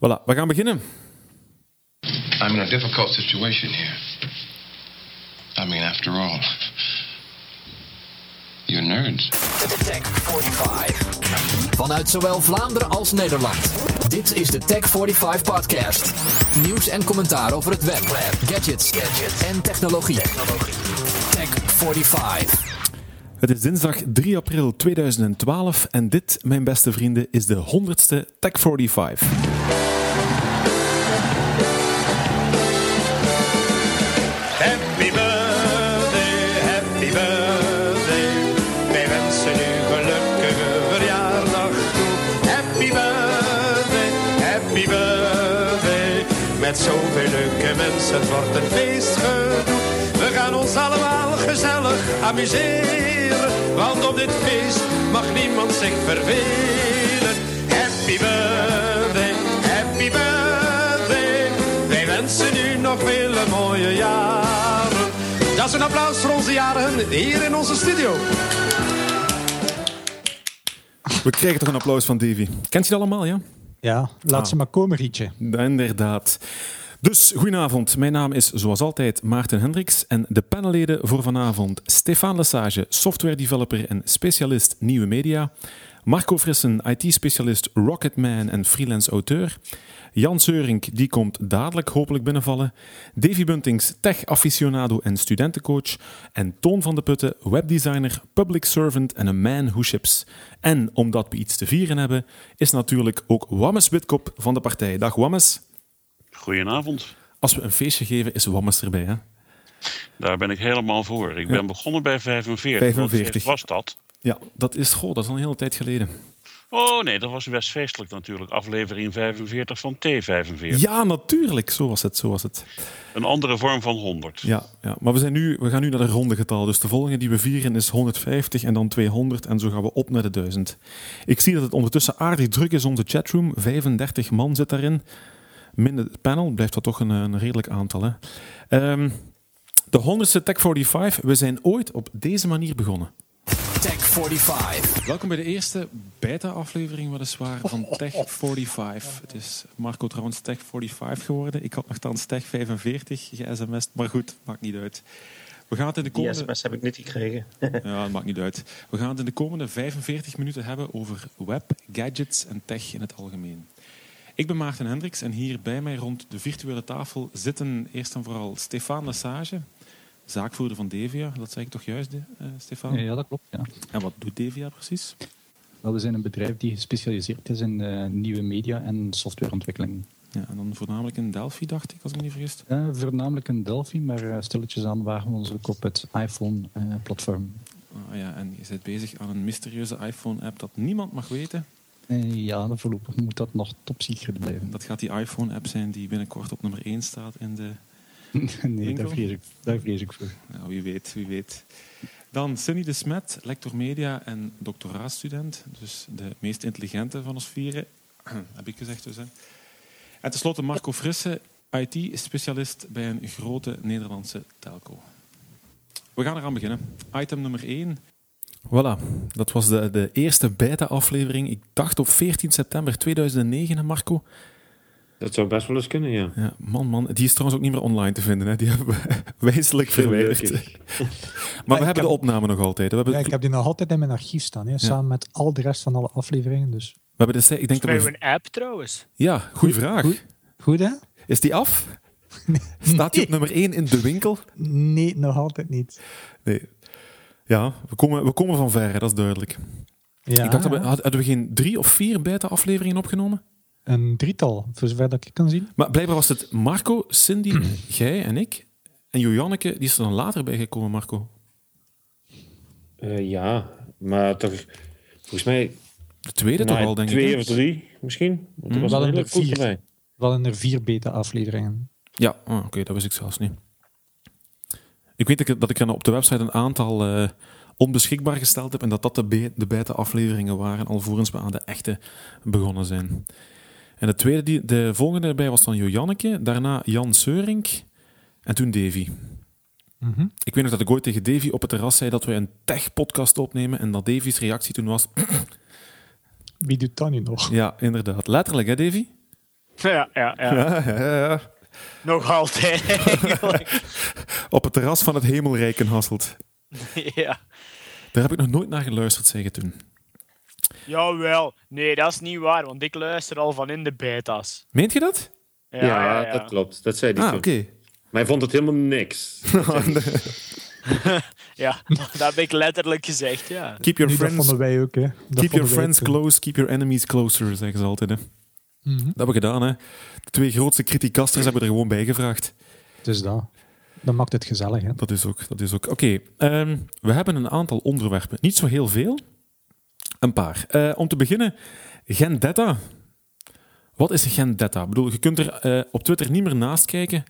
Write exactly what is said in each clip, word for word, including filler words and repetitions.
Voilà, we gaan beginnen. I'm in a difficult situation here. I mean, after all, you're nerds. Tech vijfenveertig. Vanuit zowel Vlaanderen als Nederland. Dit is de Tech vijfenveertig podcast. Nieuws en commentaar over het web, gadgets, gadgets en technologie. technologie. Tech vijfenveertig. Het is dinsdag drie april tweeduizend twaalf en dit, mijn beste vrienden, is de honderdste Tech vijfenveertig. Happy birthday, happy birthday. Wij wensen u gelukkige verjaardag toe. Happy birthday, happy birthday. Met zoveel leuke mensen, het wordt een feestgedoe. We gaan ons allemaal gezellig amuseren. Want op dit feest mag niemand zich vervelen. Happy birthday, happy birthday. Wij wensen u nog vele mooie jaren. Dat is een applaus voor onze jaren hier in onze studio. We krijgen toch een applaus van Davy. Kent je dat allemaal, ja? Ja, laat Ah. ze maar komen, Rietje. Inderdaad. Dus, goedenavond. Mijn naam is zoals altijd Maarten Hendricks en de panelleden voor vanavond Stefan Lesage, software developer en specialist nieuwe media, Marco Frissen, I T-specialist Rocketman en freelance auteur, Jan Seurink, die komt dadelijk hopelijk binnenvallen, Davy Buntings, tech-aficionado en studentencoach, en Toon van de Putten, webdesigner, public servant en een man who ships. En omdat we iets te vieren hebben, is natuurlijk ook Wammes Witkop van de partij. Dag Wammes. Goedenavond. Als we een feestje geven, is Wammes erbij, hè? Daar ben ik helemaal voor. Ik ben Ja. begonnen bij vijfenveertig. vijfenveertig. Wat was dat? Ja, dat is, goh, dat is al een hele tijd geleden. Oh nee, dat was best feestelijk natuurlijk. Aflevering vijfenveertig van T vijfenveertig. Ja, natuurlijk. Zo was het, zo was het. Een andere vorm van honderd. Ja, ja. Maar we, zijn nu, we gaan nu naar de ronde getal. Dus de volgende die we vieren is honderdvijftig en dan tweehonderd. En zo gaan we op naar de duizend. Ik zie dat het ondertussen aardig druk is, onze chatroom. vijfendertig man zit daarin. Min het panel, blijft dat toch een, een redelijk aantal. Hè? Um, de honderdste Tech vijfenveertig. We zijn ooit op deze manier begonnen. Tech vijfenveertig. Welkom bij de eerste beta-aflevering weliswaar van Tech vijfenveertig. Het is Marco trouwens Tech vijfenveertig geworden. Ik had nogthans Tech vijfenveertig ge-sms'd, maar goed, maakt niet uit. We gaan het in de komende... Die sms heb ik niet gekregen. Ja, dat maakt niet uit. We gaan het in de komende vijfenveertig minuten hebben over web, gadgets en tech in het algemeen. Ik ben Maarten Hendricks en hier bij mij rond de virtuele tafel zitten eerst en vooral Stefan Lesage, zaakvoerder van Devia. Dat zeg ik toch juist, uh, Stefan? Ja, dat klopt. Ja. En wat doet Devia precies? Wel, we zijn een bedrijf die gespecialiseerd is in uh, nieuwe media en softwareontwikkeling. Ja, en dan voornamelijk in Delphi, dacht ik, als ik me niet vergis. Uh, voornamelijk in Delphi, maar uh, stilletjes aan wagen we ons ook op het iPhone-platform. Uh, ah, ja, en je bent bezig aan een mysterieuze iPhone-app dat niemand mag weten. Uh, ja, voorlopig moet dat nog top secret blijven. Dat gaat die iPhone-app zijn die binnenkort op nummer één staat in de... Nee, daar vrees, ik, daar vrees ik voor. Ja, wie weet, wie weet. Dan Cindy de Smet, lector media en doctoraatstudent. Dus de meest intelligente van ons vieren, heb ik gezegd dus. Hè. En tenslotte Marco Frisse, I T-specialist bij een grote Nederlandse telco. We gaan eraan beginnen. Item nummer één. Voilà, dat was de, de eerste beta-aflevering. Ik dacht op veertien september tweeduizend negen, Marco. Dat zou best wel eens kunnen, ja. Ja, man, man. Die is trouwens ook niet meer online te vinden. Hè. Die hebben we wijselijk verwijderd. Maar we hebben de opname nog altijd. We hebben ja, ik heb die nog altijd in mijn archief staan. Hè, ja. Samen met al de rest van alle afleveringen. Dus. We hebben de, ik denk dat we... een app trouwens. Ja, goede vraag. Goed, goed hè? Is die af? Nee. Staat die op nummer één in de winkel? Nee, nog altijd niet. Nee. Ja, we komen, we komen van ver, dat is duidelijk. Ja, ik dacht, dat we, ja. hadden we geen drie of vier beta-afleveringen opgenomen? Een drietal, voor zover dat ik kan zien. Maar blijkbaar was het Marco, Cindy, jij en ik. En Joanneke, die is er dan later bij gekomen, Marco. Uh, ja, maar toch... Volgens mij... De tweede nou, toch al, denk twee ik. Twee of drie, misschien. Want er Hmm. was Wel een in hele er vier. bij. Wel in er vier beta-afleveringen. Ja, oh, oké, okay, dat wist ik zelfs niet. Ik weet dat ik, dat ik er op de website een aantal uh, onbeschikbaar gesteld heb en dat dat de, be- de beta-afleveringen waren, alvorens we aan de echte begonnen zijn. En de, tweede die, de volgende erbij was dan Joanneke, daarna Jan Seurink en toen Davy. Mm-hmm. Ik weet nog dat ik ooit tegen Davy op het terras zei dat we een tech-podcast opnemen en dat Davy's reactie toen was... Wie doet dat nu nog? Ja, inderdaad. Letterlijk, hè, Davy? Ja, ja, ja. Ja, ja, ja. Nog altijd eigenlijk. Op het terras van het Hemelrijk in Hasselt. Ja. Daar heb ik nog nooit naar geluisterd, zeggen toen. Jawel. Nee, dat is niet waar, want ik luister al van in de beta's. Meent je dat? Ja, Ja, ja, ja. dat klopt. Dat zei hij Ah, toen. oké. Okay. Maar hij vond het helemaal niks. Ja, dat heb ik letterlijk gezegd, ja. Keep your Nu, dat friends, vonden wij ook. Hè. Dat keep your vonden wij friends ook, hè. close, keep your enemies closer, zeggen ze altijd. Hè. Mhm. Dat hebben we gedaan. Hè. De twee grootste criticasters hebben er gewoon bij gevraagd. Dus dat. Dat maakt het gezellig. Hè. Dat is ook. Dat is ook. Oké, okay, um, we hebben een aantal onderwerpen. Niet zo heel veel. Een paar. Uh, om te beginnen, Gendetta. Wat is Gendetta? Ik bedoel, je kunt er uh, op Twitter niet meer naast kijken.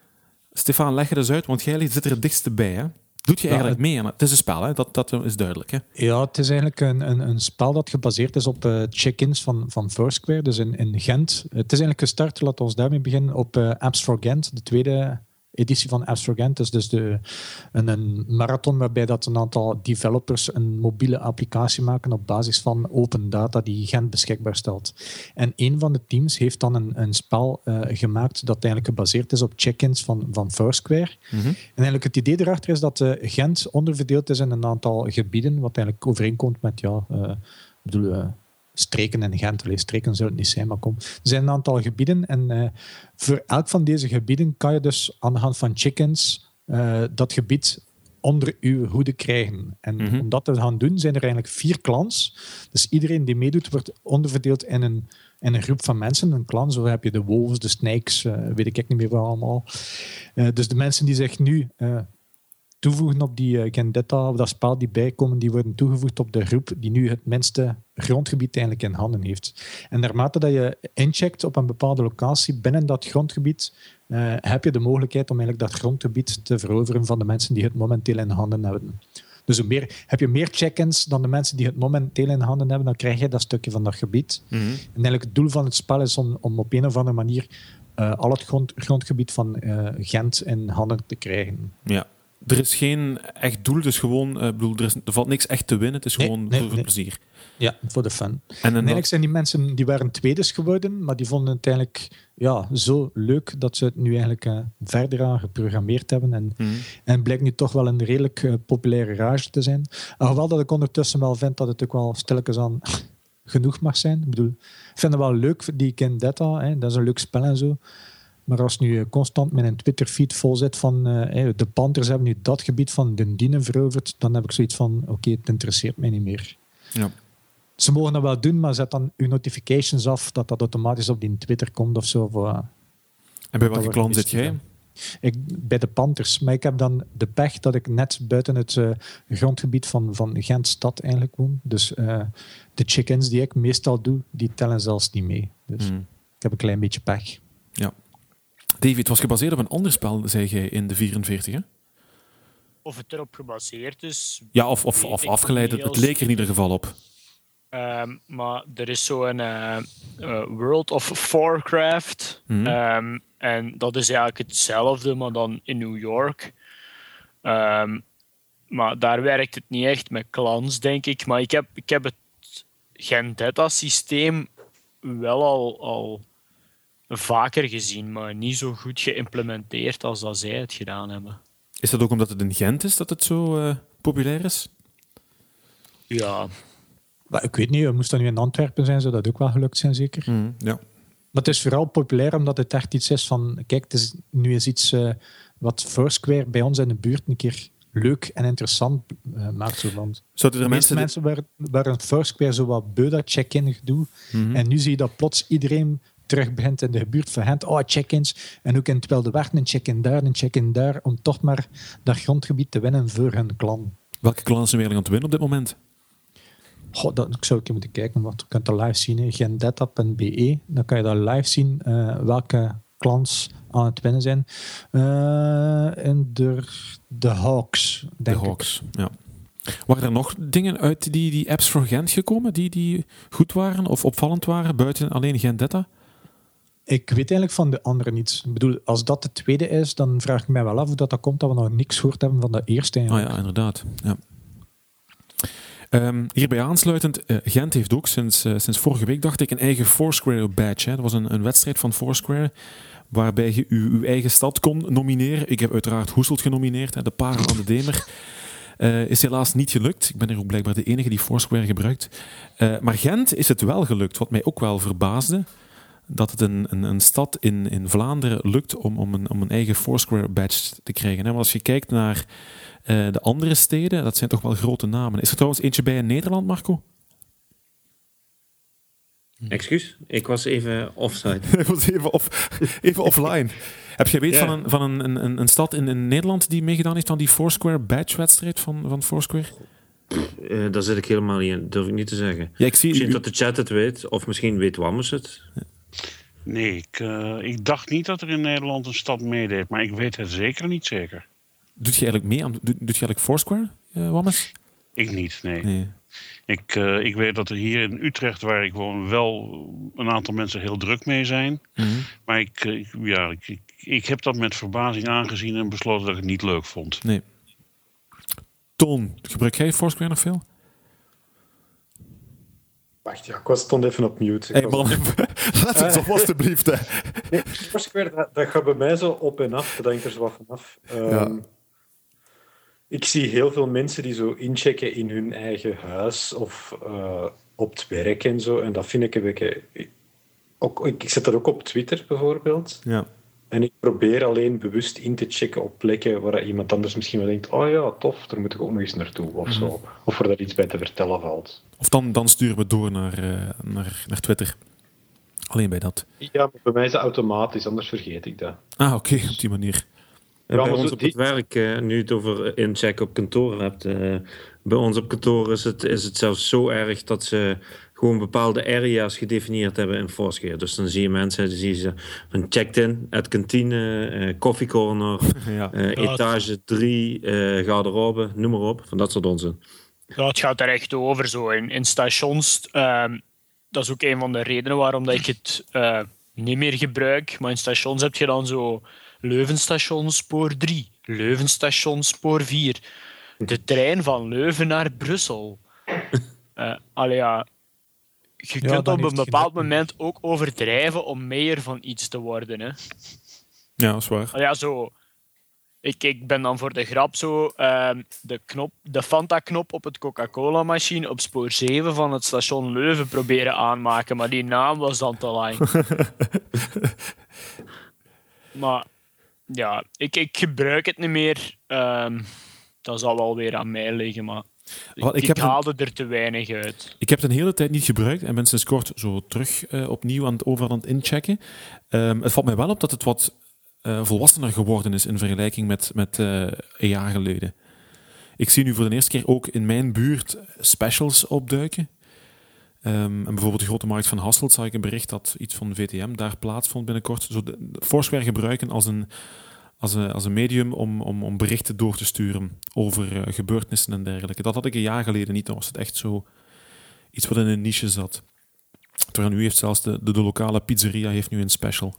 Stefan, leg het eens uit, want jij zit er het dichtste bij. Hè? Doet je Ja, eigenlijk het... mee aan het? Het is een spel, hè? Dat, dat is duidelijk. Hè? Ja, het is eigenlijk een, een, een spel dat gebaseerd is op uh, check-ins van, van Foursquare, dus in, in Gent. Het is eigenlijk gestart, laten we ons daarmee beginnen, op uh, Apps for Gent, de tweede editie van Apps for Gent. Dus, dus de, een, een marathon waarbij dat een aantal developers een mobiele applicatie maken op basis van open data die Gent beschikbaar stelt. En een van de teams heeft dan een, een spel uh, gemaakt dat eigenlijk gebaseerd is op check-ins van, van Foursquare. Mm-hmm. En eigenlijk het idee erachter is dat uh, Gent onderverdeeld is in een aantal gebieden, wat eigenlijk overeenkomt met ja, uh, bedoel, uh, streken in Gent. Allee, streken zou het niet zijn, maar kom. Er zijn een aantal gebieden en uh, voor elk van deze gebieden kan je dus aan de hand van chickens uh, dat gebied onder uw hoede krijgen. En mm-hmm. om dat te gaan doen, zijn er eigenlijk vier clans. Dus iedereen die meedoet, wordt onderverdeeld in een, in een groep van mensen. Een clan, zo heb je de wolves, de snakes, uh, weet ik niet meer wat allemaal. Uh, dus de mensen die zich nu uh, toevoegen op die uh, Gendetta, of dat spel die bijkomen, die worden toegevoegd op de groep die nu het minste grondgebied eigenlijk in handen heeft. En naarmate dat je incheckt op een bepaalde locatie binnen dat grondgebied, uh, heb je de mogelijkheid om eigenlijk dat grondgebied te veroveren van de mensen die het momenteel in handen hebben. Dus hoe meer, heb je meer check-ins dan de mensen die het momenteel in handen hebben, dan krijg je dat stukje van dat gebied. Mm-hmm. En eigenlijk het doel van het spel is om, om op een of andere manier uh, al het grond, grondgebied van uh, Gent in handen te krijgen. Ja. Er is geen echt doel, dus gewoon, uh, bedoel, er, is, er valt niks echt te winnen, het is nee, gewoon nee, voor, voor nee. plezier. Ja, voor de fun. En, en, en eigenlijk dat... zijn die mensen, die waren tweedes geworden, maar die vonden het eigenlijk ja, zo leuk dat ze het nu eigenlijk uh, verder aan geprogrammeerd hebben. En, mm-hmm. en blijkt nu toch wel een redelijk uh, populaire rage te zijn. Alhoewel dat ik ondertussen wel vind dat het ook wel stilletjes aan genoeg mag zijn. Ik bedoel, ik vind het wel leuk, die Gendetta, hè, dat is een leuk spel en zo. Maar als nu constant met een Twitter-feed vol zit van uh, de Panthers hebben nu dat gebied van Dundine veroverd, dan heb ik zoiets van, oké, okay, het interesseert mij niet meer. Ja. Ze mogen dat wel doen, maar zet dan uw notifications af dat dat automatisch op die Twitter komt of zo. Of, uh, en bij welke klan zit jij? Ik, bij de Panthers. Maar ik heb dan de pech dat ik net buiten het uh, grondgebied van, van Gent-stad eigenlijk woon. Dus uh, de chickens die ik meestal doe, die tellen zelfs niet mee. Dus mm. ik heb een klein beetje pech. Ja. David, het was gebaseerd op een ander spel, zei jij in de vierenveertig, hè? Of het erop gebaseerd is... Ja, of, of, of afgeleid. Het leek er in ieder geval op. Um, maar er is zo'n uh, uh, World of Warcraft. Mm-hmm. Um, en dat is eigenlijk hetzelfde, maar dan in New York. Um, maar daar werkt het niet echt met clans, denk ik. Maar ik heb, ik heb het Gendetta-systeem wel al... al vaker gezien, maar niet zo goed geïmplementeerd als dat zij het gedaan hebben. Is dat ook omdat het in Gent is dat het zo uh, populair is? Ja. Maar ik weet niet, moest dat nu in Antwerpen zijn, zou dat ook wel gelukt zijn, zeker? Mm, ja. Maar het is vooral populair omdat het echt iets is van... Kijk, het is nu eens iets uh, wat Foursquare bij ons in de buurt een keer leuk en interessant uh, maakt. Zo, want Zouden er de meeste mensen... mensen waren, waren Foursquare zo wat beu dat check-in gedoe. Mm-hmm. En nu zie je dat plots iedereen terug begint in de buurt van Gent. Oh, check-ins. En ook in terwijl de werd een check-in daar, een check-in daar, om toch maar dat grondgebied te winnen voor hun clan. Welke clans zijn we eigenlijk aan het winnen op dit moment? Goh, dat, ik zou een keer moeten kijken, want je kunt dat live zien. Gendetta punt b e. Dan kan je dat live zien uh, welke clans aan het winnen zijn. Uh, en de, de Hawks, denk De Hawks, ik. ja. Waren er nog dingen uit die, die apps voor Gent gekomen die, die goed waren of opvallend waren, buiten alleen Gendetta? Ik weet eigenlijk van de andere niets. Ik bedoel, als dat de tweede is, dan vraag ik mij wel af hoe dat, dat komt dat we nog niks gehoord hebben van de eerste. Ah ja, inderdaad. Ja. Um, hierbij aansluitend, uh, Gent heeft ook sinds, uh, sinds vorige week, dacht ik, een eigen Foursquare badge. Hè. Dat was een, een wedstrijd van Foursquare, waarbij je uw, uw eigen stad kon nomineren. Ik heb uiteraard Hoeselt genomineerd, hè, de parel van de Demer. Uh, is helaas niet gelukt. Ik ben er ook blijkbaar de enige die Foursquare gebruikt. Uh, maar Gent is het wel gelukt, wat mij ook wel verbaasde. Dat het een, een, een stad in, in Vlaanderen lukt om, om, een, om een eigen Foursquare badge te krijgen. Hè. Want als je kijkt naar uh, de andere steden, dat zijn toch wel grote namen. Is er trouwens eentje bij in Nederland, Marco? Excuus, ik was even offside. Ik was even, off, even offline. Heb je weet ja. van, een, van een, een, een stad in, in Nederland die meegedaan heeft aan die Foursquare badge-wedstrijd van, van Foursquare? Uh, daar zit ik helemaal niet in, durf ik niet te zeggen. Ja, ik zie misschien u... dat de chat het weet, of misschien weet Wammes het. Ja. Nee, ik, uh, ik dacht niet dat er in Nederland een stad meedeed, maar ik weet het zeker niet zeker. Doet je eigenlijk mee aan, doet, doet je eigenlijk Foursquare, uh, Wammes? Ik niet, nee. nee. Ik, uh, ik weet dat er hier in Utrecht, waar ik woon, wel een aantal mensen heel druk mee zijn. Mm-hmm. Maar ik, ik, ja, ik, ik, ik heb dat met verbazing aangezien en besloten dat ik het niet leuk vond. Nee. Toon, gebruik jij Foursquare nog veel? Wacht, ja, ik was stond even op mute. Hé hey, man, laat het toch alstublieft. Hè. Nee, Foursquare, dat, dat gaat bij mij zo op en af. Dat hangt er zo wat vanaf. Um, ja. Ik zie heel veel mensen die zo inchecken in hun eigen huis of uh, op het werk en zo. En dat vind ik een beetje... Ook, ik zet dat ook op Twitter bijvoorbeeld. Ja. En ik probeer alleen bewust in te checken op plekken waar iemand anders misschien wel denkt, oh ja, tof, daar moet ik ook nog eens naartoe of zo. Mm-hmm. Of waar er iets bij te vertellen valt. Of dan, dan sturen we door naar, uh, naar, naar Twitter. Alleen bij dat. Ja, maar bij mij is dat automatisch, anders vergeet ik dat. Ah, oké, okay, op die manier. Ja, bij ons op het werk, uh, nu je het over inchecken op kantoor hebt, uh, bij ons op kantoor is het, is het zelfs zo erg dat ze gewoon bepaalde area's gedefinieerd hebben in Foursquare. Dus dan zie je mensen, dan zie je ze een checked-in, at kantine, uh, koffiecorner, ja. uh, etage drie, uh, garderobe, noem maar op, van dat soort onzin. Ja, het gaat er echt over zo. In, in stations, uh, dat is ook een van de redenen waarom dat ik het uh, niet meer gebruik. Maar in stations heb je dan zo Leuvenstation spoor drie, Leuvenstation spoor vier. De trein van Leuven naar Brussel. Uh, allee, ja, je ja, kunt op een bepaald moment ook overdrijven om meer van iets te worden. Hè. Ja, dat is waar. Allee, ja, zo... Ik, ik ben dan voor de grap zo uh, de, knop, de Fanta-knop op het Coca-Cola-machine op spoor zeven van het station Leuven proberen aanmaken, maar die naam was dan te lang. Maar ja, ik, ik gebruik het niet meer. Um, dat zal wel weer aan mij liggen, maar ik, Well, ik, ik haalde een, er te weinig uit. Ik heb het een hele tijd niet gebruikt en ben sinds kort zo terug uh, opnieuw aan het overal aan het inchecken. Um, het valt mij wel op dat het wat Uh, volwassener geworden is in vergelijking met, met uh, een jaar geleden. Ik zie nu voor de eerste keer ook in mijn buurt specials opduiken. Um, en bijvoorbeeld de Grote Markt van Hasselt zag ik een bericht dat iets van V T M daar plaatsvond binnenkort. Zo de, de Foursquare gebruiken als een, als een, als een medium om, om, om berichten door te sturen over uh, gebeurtenissen en dergelijke. Dat had ik een jaar geleden niet. Dan was het echt zo iets wat in een niche zat. Terwijl nu heeft zelfs de, de, de lokale pizzeria heeft nu een special.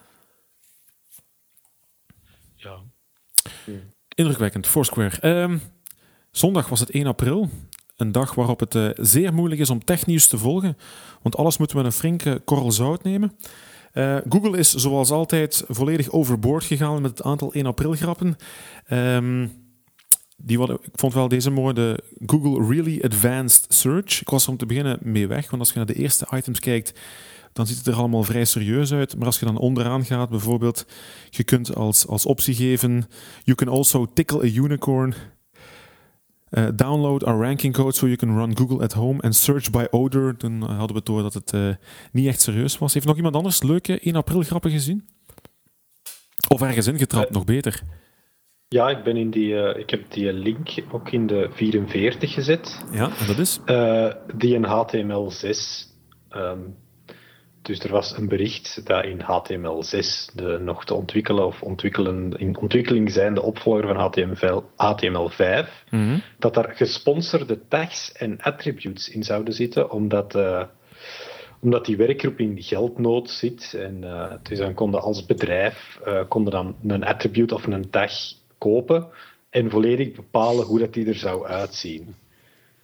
Ja. Indrukwekkend, Foursquare. Um, zondag was het één april. Een dag waarop het uh, zeer moeilijk is om technieuws te volgen. Want alles moeten we met een flinke korrel zout nemen. Uh, Google is zoals altijd volledig overboord gegaan met het aantal één april grappen. Um, die wat, ik vond wel deze mooi, de Google Really Advanced Search. Ik was er om te beginnen mee weg, want als je naar de eerste items kijkt, dan ziet het er allemaal vrij serieus uit. Maar als je dan onderaan gaat, bijvoorbeeld, je kunt als, als optie geven, you can also tickle a unicorn, uh, download our ranking code so you can run Google at home and search by odor. Toen hadden we door dat het uh, niet echt serieus was. Heeft nog iemand anders leuke één april grappen gezien? Of ergens ingetrapt, uh, nog beter? Ja, ik, ben in die, uh, ik heb die link ook in de vierenveertig gezet. Ja, en dat is? Uh, die in H T M L zes... Um, Dus er was een bericht dat in H T M L zes, de nog te ontwikkelen of ontwikkelen, in ontwikkeling zijnde opvolger van H T M L vijf, mm-hmm. dat daar gesponsorde tags en attributes in zouden zitten, omdat, uh, omdat die werkgroep in geldnood zit. En uh, dus dan konden als bedrijf uh, konden dan een attribute of een tag kopen en volledig bepalen hoe dat die er zou uitzien.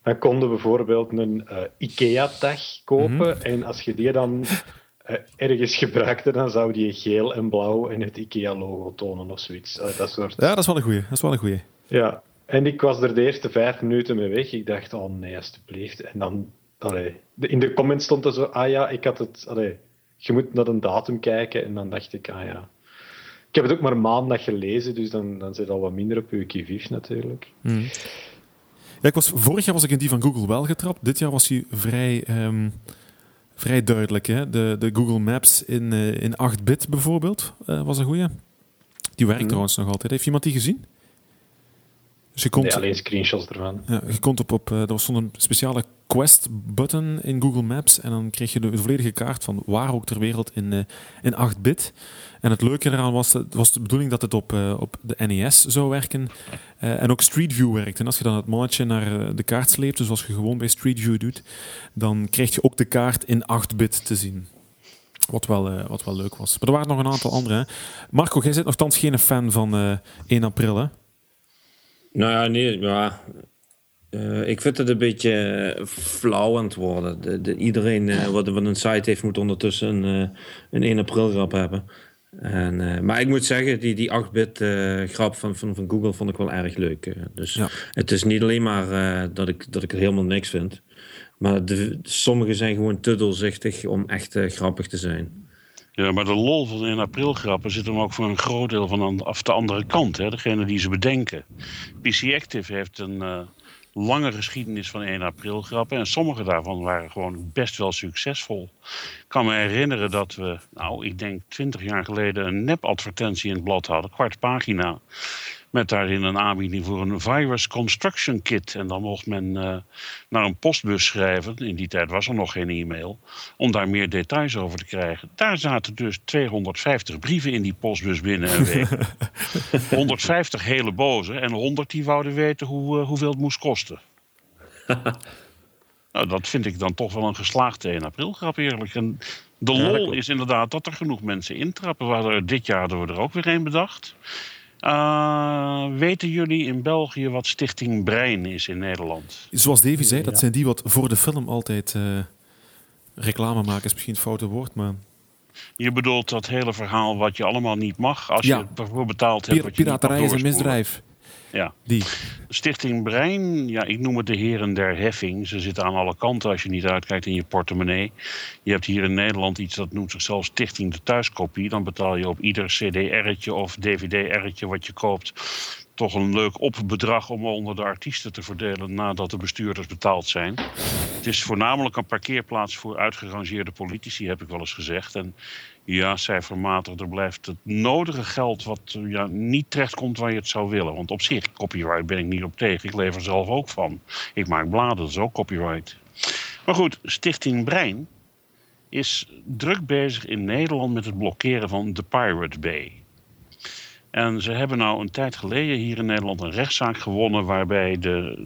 dan kon je bijvoorbeeld een uh, IKEA-tag kopen. Mm-hmm. En als je die dan uh, ergens gebruikte, dan zou die geel en blauw en het IKEA-logo tonen of zoiets. Uh, dat soort... Ja, dat is wel een goeie. Dat is wel een goeie. Ja, en ik was er de eerste vijf minuten mee weg. Ik dacht, oh nee, alsjeblieft. En dan, allee, in de comments stond er zo, ah ja, ik had het, allee, je moet naar een datum kijken. En dan dacht ik, ah ja. Ik heb het ook maar maandag gelezen, dus dan, dan zit al wat minder op uw kivief natuurlijk. Mm. Ja, ik was, vorig jaar was ik in die van Google wel getrapt. Dit jaar was hij vrij, um, vrij duidelijk. Hè? De, de Google Maps in, uh, in acht bit bijvoorbeeld uh, was een goeie. Die werkt mm. trouwens nog altijd. Heeft iemand die gezien? Dus je kon, nee, alleen screenshots ervan. Ja, je kon op, op, uh, er was zo'n speciale Quest-button in Google Maps en dan kreeg je de volledige kaart van waar ook ter wereld in, uh, in acht bit. En het leuke eraan was, het was de bedoeling dat het op, uh, op de N E S zou werken uh, en ook Street View werkt. En als je dan het mannetje naar uh, de kaart sleept, dus als je gewoon bij Street View doet, dan krijg je ook de kaart in acht bit te zien. Wat wel, uh, wat wel leuk was. Maar er waren nog een aantal andere. Hè. Marco, jij bent nogthans geen fan van uh, één april, hè? Nou ja, nee, ja. Uh, ik vind het een beetje flauw aan het worden. De, de, iedereen uh, wat, wat een site heeft moet ondertussen een, uh, een één april grap hebben. En, uh, maar ik moet zeggen, die, die acht bit uh, grap van, van, van Google vond ik wel erg leuk. Uh, dus ja. Het is niet alleen maar uh, dat, ik, dat ik er helemaal niks vind. Maar de, sommige zijn gewoon te doorzichtig om echt uh, grappig te zijn. Ja, maar de lol van één april grappen zit hem ook voor een groot deel van aan, af de andere kant. Hè? Degene die ze bedenken. P C Active heeft een uh, lange geschiedenis van één april grappen. En sommige daarvan waren gewoon best wel succesvol. Ik kan me herinneren dat we, nou ik denk twintig jaar geleden, een nep-advertentie in het blad hadden. Kwart pagina. Met daarin een aanbieding voor een virus construction kit. En dan mocht men uh, naar een postbus schrijven. In die tijd was er nog geen e-mail. Om daar meer details over te krijgen. Daar zaten dus tweehonderdvijftig brieven in die postbus binnen een week. honderdvijftig hele boze. En honderd die wouden weten hoe, uh, hoeveel het moest kosten. Nou, dat vind ik dan toch wel een geslaagde één april grap eerlijk. En de lol is inderdaad dat er genoeg mensen intrappen. We hadden, dit jaar hadden we er ook weer een bedacht. Uh, weten jullie in België wat Stichting Brein is in Nederland? Zoals Davy zei, dat zijn die wat voor de film altijd uh, reclame maken, is misschien het foute woord, maar... Je bedoelt dat hele verhaal wat je allemaal niet mag als ja. je ervoor betaald hebt. Pir- piraterij is een misdrijf. Ja. Die. Stichting Brein, ja, ik noem het de heren der heffing. Ze zitten aan alle kanten als je niet uitkijkt in je portemonnee. Je hebt hier in Nederland iets dat noemt zichzelf Stichting de Thuiskopie. Dan betaal je op ieder C D R'tje of D V D R'tje wat je koopt toch een leuk opbedrag om onder de artiesten te verdelen nadat de bestuurders betaald zijn. Het is voornamelijk een parkeerplaats voor uitgerangeerde politici, heb ik wel eens gezegd. En ja, cijfermatig, er blijft het nodige geld wat ja, niet terechtkomt waar je het zou willen. Want op zich, copyright ben ik niet op tegen. Ik leef er zelf ook van. Ik maak bladen, dat is ook copyright. Maar goed, Stichting Brein is druk bezig in Nederland met het blokkeren van de Pirate Bay. En ze hebben nou een tijd geleden hier in Nederland een rechtszaak gewonnen waarbij de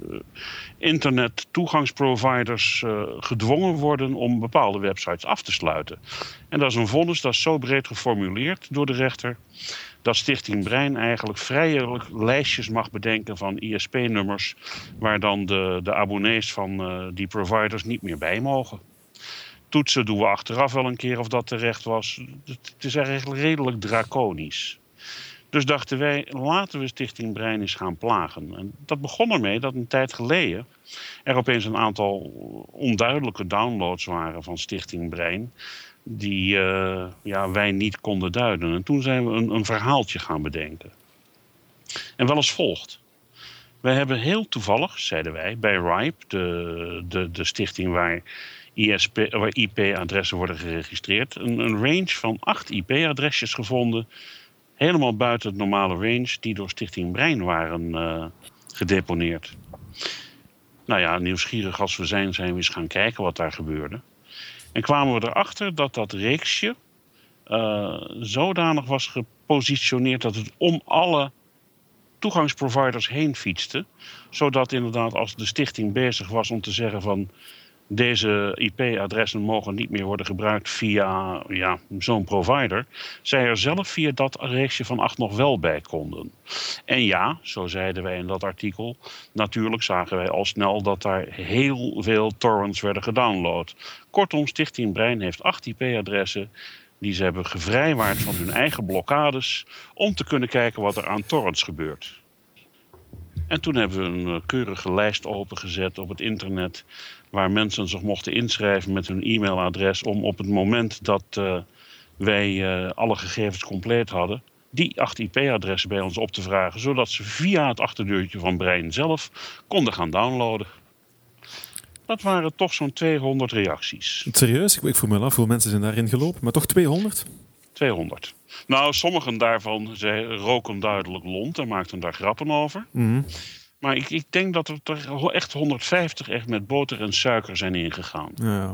internettoegangsproviders uh, gedwongen worden om bepaalde websites af te sluiten. En dat is een vonnis dat is zo breed geformuleerd door de rechter dat Stichting Brein eigenlijk vrijelijk lijstjes mag bedenken van I S P-nummers waar dan de, de abonnees van uh, die providers niet meer bij mogen. Toetsen doen we achteraf wel een keer of dat terecht was. Het is eigenlijk redelijk draconisch. Dus dachten wij, laten we Stichting Brein eens gaan plagen. En dat begon ermee dat een tijd geleden er opeens een aantal onduidelijke downloads waren van Stichting Brein die uh, ja, wij niet konden duiden. En toen zijn we een, een verhaaltje gaan bedenken. En wel als volgt. Wij hebben heel toevallig, zeiden wij, bij RIPE, de, de, de stichting waar I S P, waar I P-adressen worden geregistreerd, een, een range van acht I P-adresjes gevonden, helemaal buiten het normale range, die door Stichting Brein waren uh, gedeponeerd. Nou ja, nieuwsgierig als we zijn, zijn we eens gaan kijken wat daar gebeurde. En kwamen we erachter dat dat reeksje uh, zodanig was gepositioneerd dat het om alle toegangsproviders heen fietste. Zodat inderdaad als de stichting bezig was om te zeggen van deze I P-adressen mogen niet meer worden gebruikt via ja, zo'n provider, zij er zelf via dat reeksje van acht nog wel bij konden. En ja, zo zeiden wij in dat artikel, natuurlijk zagen wij al snel dat daar heel veel torrents werden gedownload. Kortom, Stichting Brein heeft acht I P-adressen die ze hebben gevrijwaard van hun eigen blokkades om te kunnen kijken wat er aan torrents gebeurt. En toen hebben we een keurige lijst opengezet op het internet waar mensen zich mochten inschrijven met hun e-mailadres om op het moment dat uh, wij uh, alle gegevens compleet hadden, die acht I P-adressen bij ons op te vragen, zodat ze via het achterdeurtje van Brein zelf konden gaan downloaden. Dat waren toch zo'n tweehonderd reacties. Serieus? Ik, ik vroeg me af hoeveel mensen zijn daarin gelopen, maar toch tweehonderd? tweehonderd. Nou, sommigen daarvan ze roken duidelijk lont en maakten daar grappen over. Mm-hmm. Maar ik, ik denk dat er echt honderdvijftig echt met boter en suiker zijn ingegaan. Ja.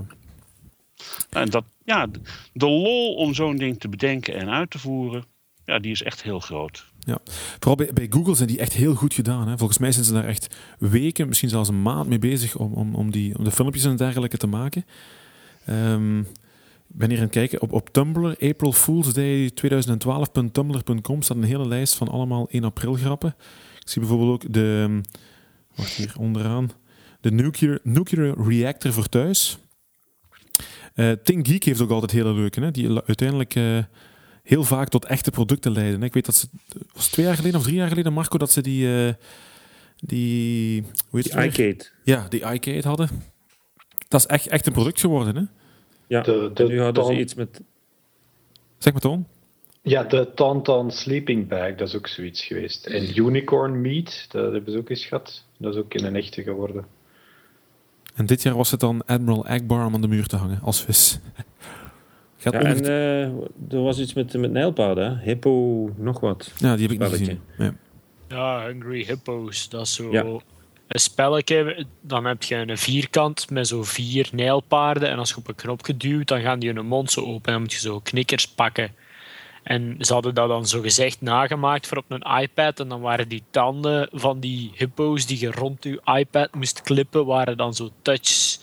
En dat, ja, de lol om zo'n ding te bedenken en uit te voeren, ja, die is echt heel groot. Ja. Vooral bij, bij Google zijn die echt heel goed gedaan. Hè. Volgens mij zijn ze daar echt weken, misschien zelfs een maand mee bezig om, om, om, die, om de filmpjes en dergelijke te maken. Um, ik ben hier aan het kijken. Op, op Tumblr, April Fool's Day twintig twaalf punt tumblr punt com staat een hele lijst van allemaal één april grappen. Ik zie bijvoorbeeld ook de... Wacht, hier onderaan. De nuclear, nuclear reactor voor thuis. Uh, Think Geek heeft ook altijd hele leuke, hè, die uiteindelijk uh, heel vaak tot echte producten leiden. Hè. Ik weet dat ze... Was het twee jaar geleden of drie jaar geleden, Marco, dat ze die... Uh, die hoe heet die iCade. Ja, die iCade hadden. Dat is echt, echt een product geworden, hè? Ja, de, de nu hadden ze iets met... Zeg maar, Toon. Ja, de Tauntaun Sleeping Bag, dat is ook zoiets geweest. En Unicorn Meat, dat hebben ze ook eens gehad. Dat is ook in een echte geworden. En dit jaar was het dan Admiral Akbar om aan de muur te hangen, als vis. Gaat ja, en uh, er was iets met, met nijlpaarden, hè? Hippo, nog wat. Ja, die heb ik niet gezien. Ja. ja, Hungry Hippos, dat is zo... Ja. Een spelletje, dan heb je een vierkant met zo vier nijlpaarden en als je op een knopje duwt, dan gaan die hun mond zo open en dan moet je zo knikkers pakken. En ze hadden dat dan zo gezegd nagemaakt voor op een iPad en dan waren die tanden van die hippo's die je rond je iPad moest klippen, waren dan zo touch